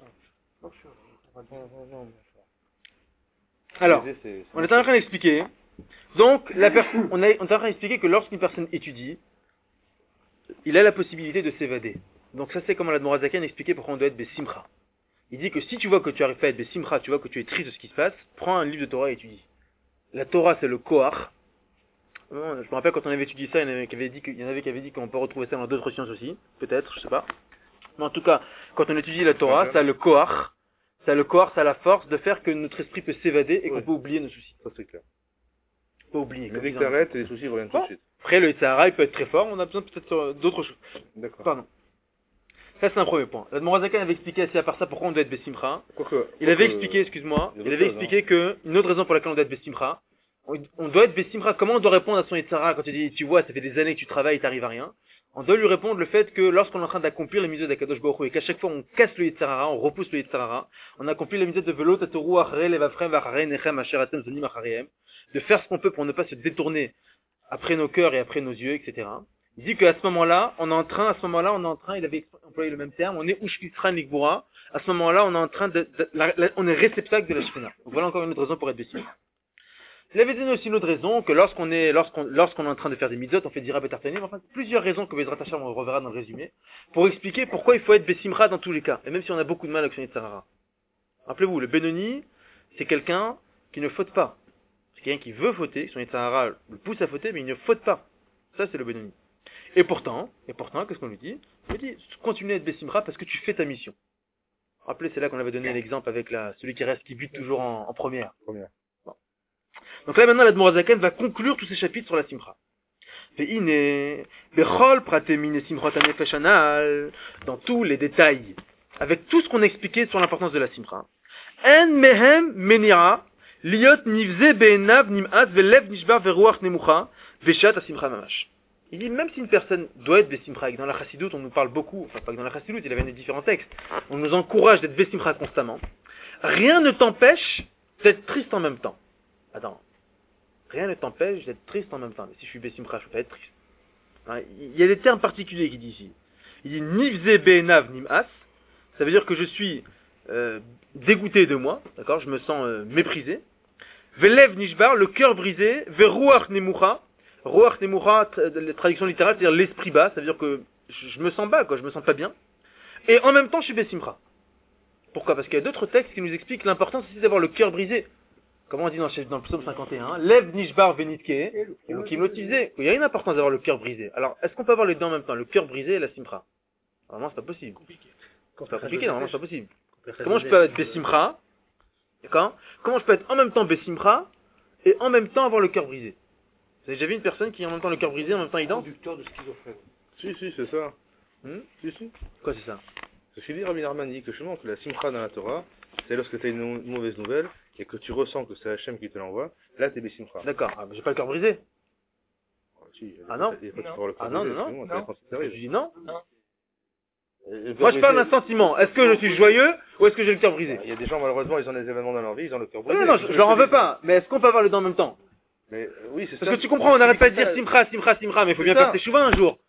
Alors, on est en train d'expliquer. Donc, on est en train d'expliquer que lorsqu'une personne étudie, il a la possibilité de s'évader. Donc ça c'est comme l'Admor Zaken expliquait pourquoi on doit être Bessimcha. Il dit que si tu vois que tu arrives pas à être Bessimcha, tu vois que tu es triste de ce qui se passe, prends un livre de Torah et étudie. La Torah c'est le Koach. Je me rappelle quand on avait étudié ça, il y en avait qui avaient dit qu'on peut retrouver ça dans d'autres sciences aussi, peut-être, je sais pas. Mais en tout cas, quand on étudie la Torah, ça a le Koach. Ça a le Koach, ça a la force de faire que notre esprit peut s'évader et qu'on peut oublier nos soucis. Ça c'est clair. Pas oublier. Mais dès que t'arrêtes, les soucis reviennent tout de suite. Après, le Sahara, il peut être très fort, on a besoin peut-être d'autres choses. D'accord. Pardon. Ça, c'est un premier point. L'Admor Zaken avait expliqué assez à part ça pourquoi on doit être Bessimcha. Il avait expliqué, excuse-moi, il avait expliqué que, une autre raison pour laquelle on doit être Bessimcha, on doit être Bessimcha, comment on doit répondre à son Yetzara quand tu dis, tu vois, ça fait des années que tu travailles et t'arrives à rien. On doit lui répondre le fait que lorsqu'on est en train d'accomplir les mitzvot d'Akadosh Baruch Hu et qu'à chaque fois on casse le Yetzara, on repousse le Yetzara, on accomplit les mitzvot de Velo, Tatoru, Acharei, Levafrem, Vacharei, Nechem, Asheratem, Zonim, Achareyem, de faire ce qu'on peut pour ne pas se détourner après nos cœurs et après nos yeux, etc. Il dit qu'à ce moment-là, on est en train, il avait employé le même terme, on est Ushkitran Likbura, à ce moment-là, on est en train on est réceptacle de la Shekhinah. Donc voilà encore une autre raison pour être Bessimcha. Il avait donné aussi une autre raison, que lorsqu'on est en train de faire des mitzvot, on fait dira betartanim, enfin, plusieurs raisons que Bezrat Hashem on reverra dans le résumé, pour expliquer pourquoi il faut être Bessimcha dans tous les cas, et même si on a beaucoup de mal avec son Yetzara. Rappelez-vous, le Benoni, c'est quelqu'un qui ne faute pas. C'est quelqu'un qui veut fauter, son Yetzara le pousse à fauter, mais il ne faute pas. Ça, c'est le Benoni. Et pourtant, qu'est-ce qu'on lui dit? On lui dit, continue à être Bessimcha parce que tu fais ta mission. Rappelez, c'est là qu'on avait donné l'exemple avec celui qui bute toujours en première. Bon. Donc là, maintenant, l'Admor Zaken va conclure tous ces chapitres sur la Simcha. Dans tous les détails, avec tout ce qu'on a expliqué sur l'importance de la Simcha. En mehem menira, liot nivze be'enav nim'at ve'lev nishbar ve'ruach nemucha, ve'shat asimcha mamash. Il dit, même si une personne doit être Bessimcha, et que dans la Chassidoute, on nous parle beaucoup, enfin pas que dans la Chassidoute, il avait des différents textes, on nous encourage d'être Bessimcha constamment, rien ne t'empêche d'être triste en même temps. Attends. Rien ne t'empêche d'être triste en même temps. Mais si je suis Bessimcha, je peux pas être triste. Il y a des termes particuliers qu'il dit ici. Il dit Nivze be'enav nim'as. Ça veut dire que je suis dégoûté de moi, d'accord, je me sens méprisé. Ve'lev nishbar, le cœur brisé. Ve'ruach nemucha. Ruach nemucha, la traduction littérale, c'est-à-dire l'esprit bas. Ça veut dire que je me sens bas, quoi, je me sens pas bien. Et en même temps, je suis Bessimcha. Pourquoi? Parce qu'il y a d'autres textes qui nous expliquent l'importance aussi d'avoir le cœur brisé. Comment on dit dans le psaume 51, Lev nishbar venitke, qui motivisé. Il y a une importance d'avoir le cœur brisé. Alors, est-ce qu'on peut avoir les deux en même temps, le cœur brisé et la simcha? Normalement, c'est pas possible. C'est pas compliqué, normalement, c'est pas possible. Comment je peux être Bessimcha? D'accord? Comment je peux être en même temps Bessimcha et en même temps avoir le cœur brisé? Vous avez déjà vu une personne qui a en même temps le cœur brisé, en même temps il danse? Conducteur de schizophrène. Si, c'est ça. Si. Quoi c'est ça? Ce que dit Rabbi Narman dit que justement que la simcha dans la Torah, c'est lorsque tu as une mauvaise nouvelle et que tu ressens que c'est Hachem qui te l'envoie, là tu es Bessimcha. D'accord, mais j'ai pas le cœur brisé. Non. Je dis non. Moi je parle d'un sentiment. Est-ce que je suis joyeux ou est-ce que j'ai le cœur brisé? Il y a des gens malheureusement ils ont des événements dans leur vie, ils ont le cœur brisé. Non, je leur en veux pas. Mais est-ce qu'on peut avoir les deux en même temps? Mais oui, c'est ça. Parce que tu comprends, on n'arrête pas de dire simcha, mais il faut bien faire ses chouvas un jour.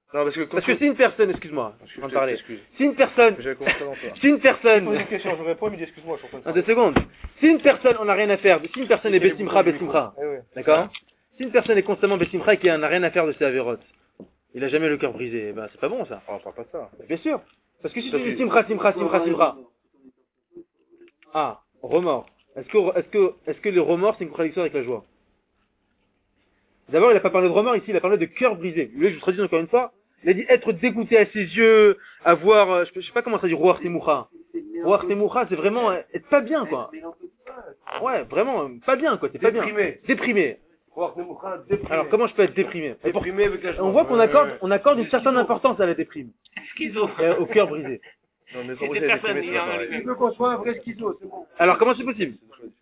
Non, Parce que si une personne, excuse-moi, je suis en train de parler. Excuse. Si une personne, J'avais compris avant toi. si une personne, Pose une question, je réponds, il me dit excuse-moi, je suis en train de en 2 secondes. Si une personne, on n'a rien à faire, si une personne est Bessimcha, d'accord? Si une personne est constamment Bessimcha et qu'il n'a rien à faire de ses avérotes, il a jamais le cœur brisé, ben c'est pas bon ça. On parle pas de ça. Bien sûr. Parce que si tu dis Simcha. Ah, remords. Est-ce que le remords c'est une contradiction avec la joie? D'abord, il n'a pas parlé de remords ici, il a parlé de cœur brisé. Lui, je vous traduis encore une fois. Il a dit être dégoûté à ses yeux, avoir, je sais pas comment ça dit, Roar Temoucha. Roar Temoucha, c'est vraiment être pas bien, quoi. Ouais, vraiment, pas bien, quoi, t'es pas bien. Déprimé. Alors, comment je peux être déprimé? On voit qu'on accorde une certaine importance à la déprime. Schizo. Au cœur brisé. Non, mais C'est des personnes, il y en a Il veut qu'on soit un vrai schizo, c'est bon. Alors, comment c'est possible?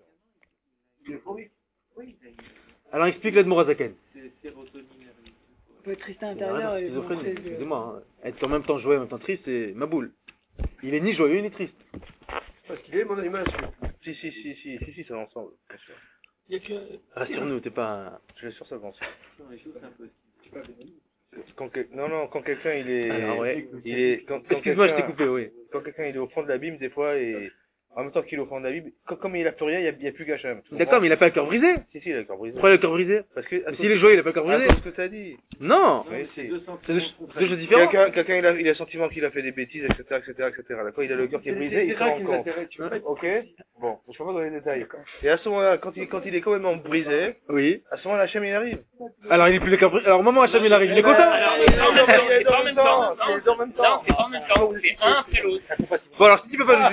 Alors, explique l'Admorazaken. On peut être triste à l'intérieur et excusez-moi, hein. Être en même temps joyeux, en même temps triste, c'est ma boule. Il est ni joyeux ni triste. Parce qu'il est mon animal. Si, c'est l'ensemble, bien sûr. Il y a que... Rassure-nous, t'es pas... Je suis sûr ça pense. Quand quelqu'un il est... Alors, ouais. Excuse-moi, je t'ai coupé, oui. Quand quelqu'un il est au fond de l'abîme, des fois, et en même temps qu'il est au fond de l'abîme, comme il a plus rien, il y a plus qu'Hachem. D'accord, mais il a pas le cœur brisé. Si, il a le cœur brisé. Pourquoi il a le cœur brisé? Parce que... S'il est joyeux, il a pas le cœur brisé. C'est ce que t'as dit. Non. Oui, si. C'est deux choses différentes. Quelqu'un il a le sentiment qu'il a fait des bêtises, etc. D'accord, il a le cœur qui est brisé, il s'en rend compte. Ok. Bon, je ne peux pas donner les détails. Et à ce moment-là, quand il est complètement brisé, oui. À ce moment-là, Hachem il arrive. Alors il est plus le cœur brisé. Alors au moment où Hachem il arrive, il est content. C'est pas en même temps. C'est pas en même temps. C'est un, c'est l'autre. Bon alors si tu peux pas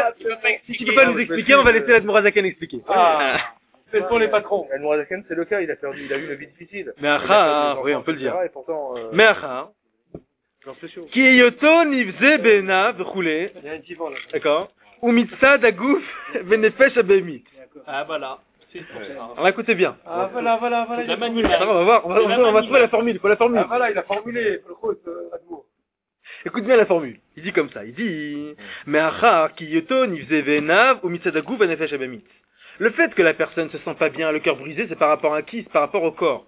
nous expliquer, on va laisser l'Admorazaken expliquer. Quels sont les patrons? El Mourazaken, c'est le cas, il a eu une vie difficile. Mais Acha, oui, on peut le dire. Et pourtant, mais Acha, qui est yoto nivze bena v'choulé, Il y a un divan là. d'accord, ou mitzad agouf venefesh abemit. Ah voilà. Alors écoutez bien. Ah voilà. La manie. On va voir, on va trouver la formule, faut la formule. Ah voilà, il a formulé. Écoute bien la formule. Il dit comme ça, il dit, mais Acha, qui yoto nivze benav ou mitzad agouf venefesh abemit. Le fait que la personne se sent pas bien, le cœur brisé, c'est par rapport à qui? C'est par rapport au corps.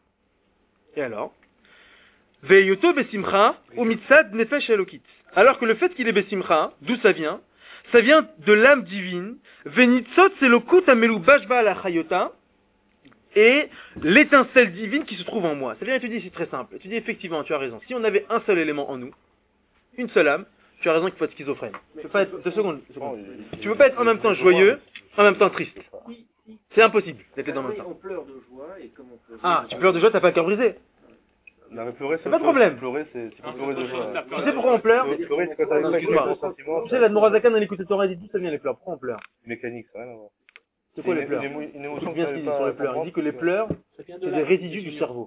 Et alors? Ve'yoto besimcha ou mitzad nefesh elokit. Alors que le fait qu'il est besimcha, d'où ça vient? Ça vient de l'âme divine. Ve'nitzot selokut amelubash ba'al chayota. Et l'étincelle divine qui se trouve en moi. C'est-à-dire, tu dis, c'est très simple. Tu dis, effectivement, tu as raison. Si on avait un seul élément en nous, une seule âme, tu as raison qu'il faut être schizophrène. Tu peux pas être, 2 secondes. Tu peux pas être en même temps joyeux, en même temps triste. C'est impossible d'être en même temps. On pleure de joie et comme on pleure. Ah, tu pleures de joie, t'as pas le cœur brisé. Non, mais pleurer, c'est pas de problème. Pleurer, c'est pleurer de joie. Tu sais pourquoi on pleure? Pleurer, c'est quand t'as un excuse-moi. sentiment. Tu sais, l'Admorazakan, dans l'écoute de Torah, il dit ça vient les pleurs. Pourquoi on pleure? Mécanique, ça n'a rien à voir. C'est quoi les pleurs? Une émotion Écoute bien ce qu'il dit sur les pleurs. Il dit que les pleurs, c'est des résidus du cerveau.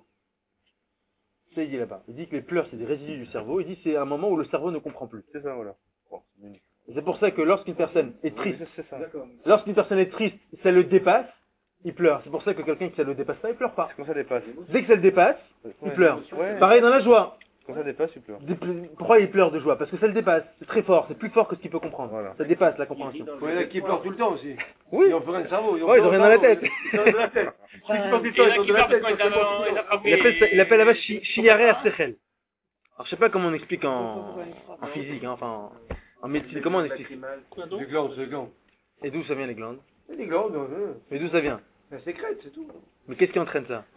Ça, il dit là-bas. Il dit que les pleurs, c'est des résidus du cerveau. Il dit que c'est un moment où le cerveau ne comprend plus. C'est ça, voilà. Bon, c'est pour ça que lorsqu'une personne est triste, ça le dépasse, il pleure. C'est pour ça que quelqu'un qui ça le dépasse pas, il pleure pas. Quand ça dépasse. Dès que ça le dépasse, il pleure. Ouais. Pareil dans la joie. Quand ça dépasse, il pleure. Pourquoi il pleure de joie? Parce que ça le dépasse. C'est très fort. C'est plus fort que ce qu'il peut comprendre. Voilà. Ça dépasse la compréhension. Il y en a qui pleurent tout le temps aussi. Oui. Ils ont plus rien de cerveau. Ils ont rien dans la tête. Ils ont rien dans la tête. Ceux qui pleurent tout le temps, ils ont de la tête. Il appelle là-bas Shiaré Asechel. Alors je sais pas comment on explique en physique, hein, enfin en médecine. Comment on explique? Les glandes. Et d'où ça vient les glandes? Les glandes, Mais d'où ça vient? ça sécrète, c'est tout. Mais qu'est-ce qui entraîne ça?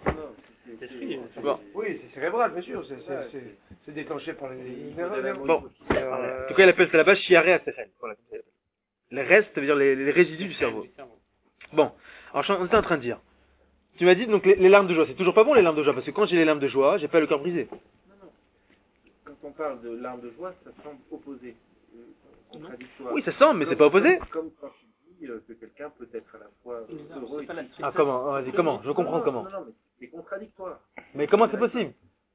Bon. Oui, c'est cérébral, bien sûr. C'est déclenché par les nerfs. Bon. En tout cas, il appelle ça là-bas Shiaré Asechel. Voilà. Les restes, ça veut dire les résidus du cerveau. Bon. Alors on était en train de dire. Tu m'as dit donc les larmes de joie. C'est toujours pas bon les larmes de joie parce que quand j'ai les larmes de joie, j'ai pas le cœur brisé. Quand on parle de larmes de joie, ça semble opposé, contradictoire. Oui, ça semble, mais c'est pas opposé. Comme quand tu dis que quelqu'un peut être à la fois heureux et triste. Ah comment? Vas-y, comment? Je comprends comment. Non, mais c'est contradictoire. Mais comment c'est possible?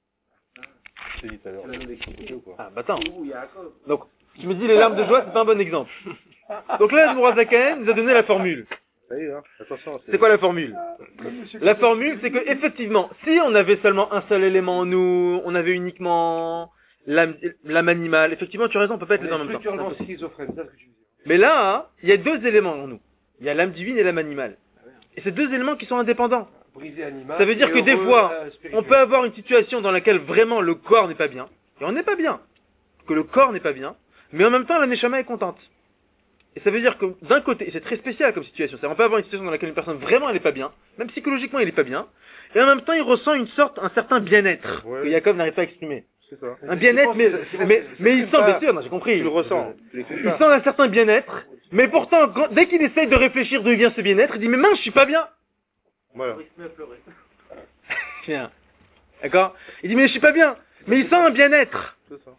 Je t'ai dit tout à l'heure. Ah bah attends. Donc, tu me dis les larmes de joie, c'est pas un bon exemple. Donc là, Admorazaken nous a donné la formule. Ça y est, hein. Attention. C'est quoi la formule? La formule, c'est que effectivement, si on avait seulement un seul élément en nous, on avait uniquement l'âme animale, effectivement, tu as raison, on peut pas être les deux en même temps. Mais là, il y a 2 éléments en nous. Il y a l'âme divine et l'âme animale. Et c'est 2 éléments qui sont indépendants. brisé animal. Ça veut dire que des fois, on peut avoir une situation dans laquelle vraiment le corps n'est pas bien. Et on n'est pas bien. Que le corps n'est pas bien. Mais en même temps, la neshama est contente. Et ça veut dire que d'un côté, et c'est très spécial comme situation, c'est-à-dire on peut avoir une situation dans laquelle une personne vraiment elle est pas bien, même psychologiquement elle est pas bien, et en même temps il ressent un certain bien-être que Yaakov n'arrive pas à exprimer. C'est ça. Un bien-être, mais il sent, bien sûr, non, j'ai compris. Tu le ressens. Il sent un certain bien-être, mais pourtant, dès qu'il essaye de réfléchir d'où vient ce bien-être, il dit mais mince, je suis pas bien. Voilà. Bien. D'accord? Il dit mais je suis pas bien, mais il sent un bien-être. C'est ça.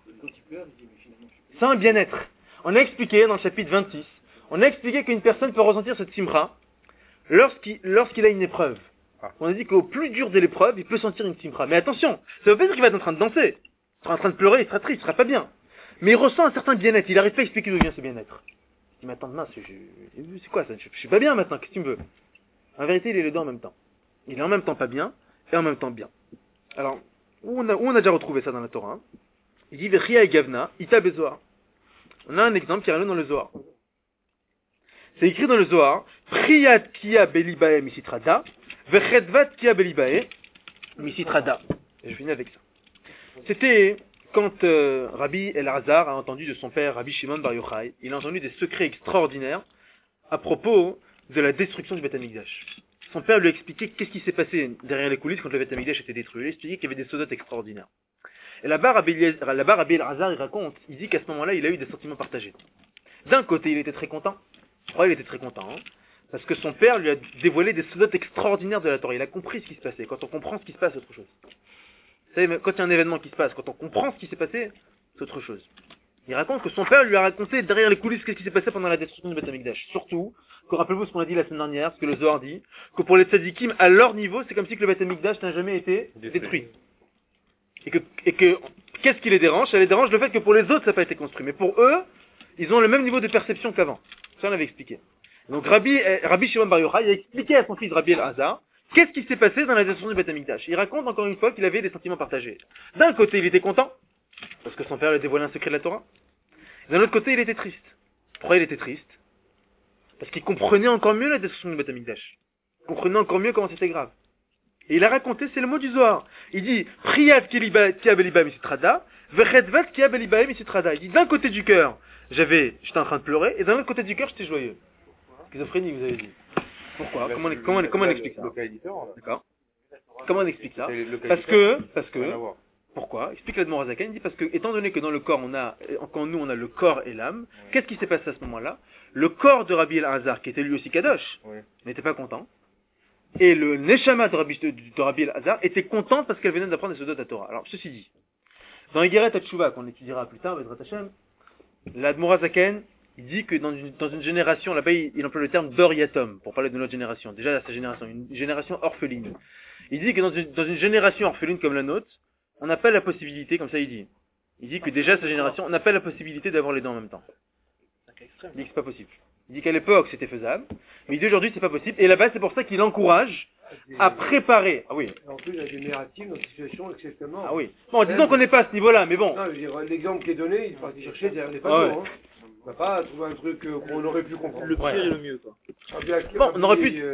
Il sent un bien-être. On a expliqué dans le chapitre 26, on a expliqué qu'une personne peut ressentir cette simra lorsqu'il a une épreuve. On a dit qu'au plus dur de l'épreuve, il peut sentir une simra. Mais attention, ça veut pas dire qu'il va être en train de danser. Il sera en train de pleurer, il sera triste, il sera pas bien. Mais il ressent un certain bien-être, il n'arrive pas à expliquer d'où vient ce bien-être. Il dit mais attends, mince, c'est quoi ça? Je suis pas bien maintenant, qu'est-ce que tu me veux? En vérité, il est les deux en même temps. Il est en même temps pas bien, et en même temps bien. Alors, où on a déjà retrouvé ça dans la Torah? Il dit Vechia et Gavna, Ita Bezoar. On a un exemple qui est dans le Zohar. C'est écrit dans le Zohar, Priyat Kia Belibae Misitrada, Vechedvat Kia Belibae Misitrada. Et je finis avec ça. C'était quand Rabbi Elazar a entendu de son père Rabbi Shimon Bar Yochai, il a entendu des secrets extraordinaires à propos de la destruction du Beth Amikdash. Son père lui a expliqué qu'est-ce qui s'est passé derrière les coulisses quand le Beth Amikdash était détruit. Il a expliqué qu'il y avait des sodotes extraordinaires. Et là-bas, Rabbi Elazar, il raconte, il dit qu'à ce moment-là, il a eu des sentiments partagés. D'un côté, il était très content. Il était très content, hein, parce que son père lui a dévoilé des sodotes extraordinaires de la Torah. Il a compris ce qui se passait. Quand on comprend ce qui se passe, c'est autre chose. Vous savez, quand il y a un événement qui se passe, quand on comprend ce qui s'est passé, c'est autre chose. Il raconte que son père lui a raconté derrière les coulisses qu'est-ce qui s'est passé pendant la destruction du Beth Amikdash. Surtout, que rappelez-vous ce qu'on a dit la semaine dernière, ce que le Zohar dit, que pour les tzadikim, à leur niveau, c'est comme si que le Beth Amikdash n'a jamais été détruit. Et que qu'est-ce qui les dérange? Ça les dérange le fait que pour les autres, ça n'a pas été construit. Mais pour eux, ils ont le même niveau de perception qu'avant. Ça, on l'avait expliqué. Donc, Rabbi Shimon Bar Yochai a expliqué à son fils Rabbi Elazar qu'est-ce qui s'est passé dans la destruction du Beth Amikdash. Il raconte encore une fois qu'il avait des sentiments partagés. D'un côté, il était content, parce que son père lui a dévoilé un secret de la Torah. D'un autre côté, il était triste. Pourquoi il était triste? Parce qu'il comprenait encore mieux la destruction du Beth Amikdash. Il comprenait encore mieux comment c'était grave. Et il a raconté, c'est le mot du Zohar. Il dit, Priyat kia belibae misitrada, vechedvat kia belibae misitrada. Il dit, d'un côté du cœur, j'étais en train de pleurer, et d'un autre côté du cœur, j'étais joyeux. Schizophrénie, vous avez dit. Pourquoi? Comment on explique ça? Le cas est différent, là. D'accord. Comment on explique ça? Parce que, pourquoi? Explique l'Admor Hazaken, il dit parce que, étant donné que dans le corps, quand nous on a le corps et l'âme, qu'est-ce qui s'est passé à ce moment-là? Le corps de Rabbi Elazar, qui était lui aussi Kadosh, n'était pas content. Et le Neshama de Rabbi Elazar était content parce qu'elle venait d'apprendre des sodotes à Torah. Alors, ceci dit, dans Egeret Hatshuva, qu'on étudiera plus tard, Bezrat Hashem, l'Admor Hazaken, il dit que dans une génération, là-bas, il emploie le terme Dor Yatom, pour parler de notre génération. Déjà, sa génération, une génération orpheline. Il dit que dans une génération orpheline comme la nôtre, on n'a pas la possibilité, comme ça il dit que déjà, sa génération, on n'a pas la possibilité d'avoir les dents en même temps. Il dit que c'est pas possible. Il dit qu'à l'époque, c'était faisable, mais il dit aujourd'hui, c'est pas possible. Et là-bas, c'est pour ça qu'il encourage à préparer. Ah oui. En plus, il y a des mératines dans des situations exceptionnelles. Ah oui. Bon, disons qu'on n'est pas à ce niveau-là, mais bon. Non, je veux dire, l'exemple qui est donné, il faut aller chercher derrière les panneaux. Hein. On va pas trouver un truc qu'on aurait pu comprendre. Le pire et le mieux, quoi. Bon, on aurait pu...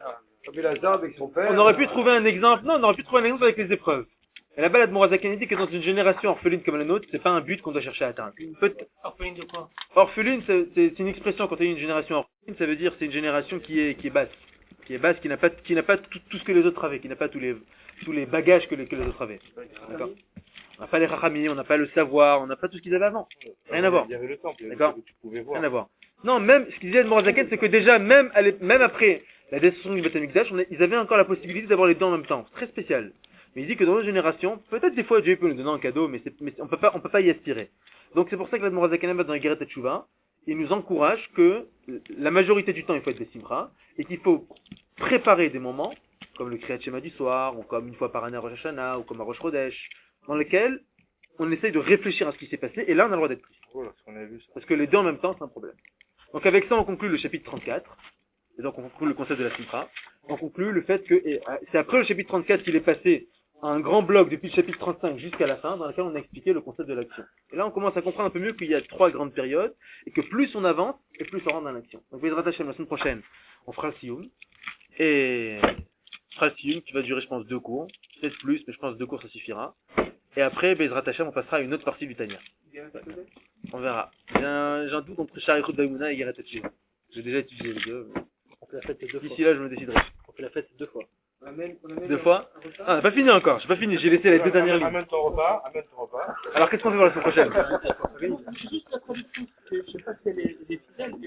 avec son père. On aurait pu trouver un exemple. Non, on aurait pu trouver un exemple avec les épreuves. Et là-bas, l'Admor Hazaken dit que dans une génération orpheline comme la nôtre, c'est pas un but qu'on doit chercher à atteindre. Orpheline de quoi? Orpheline, c'est une expression quand il y a une génération orpheline, ça veut dire c'est une génération qui est basse. Qui est basse, qui n'a pas tout ce que les autres avaient, qui n'a pas tous les bagages que les autres avaient. D'accord? On n'a pas les rachamim, on n'a pas le savoir, on n'a pas tout ce qu'ils avaient avant. Rien à voir. Il y avait le temple, d'accord? Tu pouvais voir. Rien à voir. Non, même, ce qu'il disait de Morazaken, c'est que déjà, même après la destruction du Beth Amikdash, ils avaient encore la possibilité d'avoir les dents en même temps. C'est très spécial. Mais il dit que dans nos générations, peut-être des fois Dieu peut nous donner un cadeau, mais on peut pas y aspirer. Donc c'est pour ça que l'Admor Hazaken dans la Egeret Hatshuva, il nous encourage que la majorité du temps il faut être des simra, et qu'il faut préparer des moments, comme le Kriyat Shema du soir, ou comme une fois par année à Rosh Hashanah, ou comme à Rosh Chodesh, dans lesquels on essaye de réfléchir à ce qui s'est passé, et là on a le droit d'être triste. Voilà, ce qu'on avait vu, ça. Parce que les deux en même temps, c'est un problème. Donc avec ça, on conclut le chapitre 34, et donc on conclut le concept de la simra. On conclut le fait que, et c'est après le chapitre 34 qu'il est passé à un grand bloc depuis le chapitre 35 jusqu'à la fin, dans lequel on a expliqué le concept de l'action. Et là, on commence à comprendre un peu mieux qu'il y a 3 grandes périodes, et que plus on avance, et plus on rentre dans l'action. Donc, Bezrat Hashem, la semaine prochaine, on fera le Sioum, et fera le Siyum qui va durer, je pense, 2 cours. Peut-être plus, mais je pense 2 cours, ça suffira. Et après, Bezrat Hashem, on passera à une autre partie du Tanya. On verra. J'ai un doute entre Sharichut Baïmouna et Yirat Teshuvah. J'ai déjà étudié les deux. On fait la fête 2 fois. D'ici là, je me déciderai. On fait la fête 2 fois. 2 fois? Ah, on n'a pas fini encore. J'ai pas fini. J'ai laissé les 2 dernières lignes. Amène ton repas. Alors, qu'est-ce qu'on fait pour la semaine prochaine? Juste la traduction, je sais pas si elle est fidèle,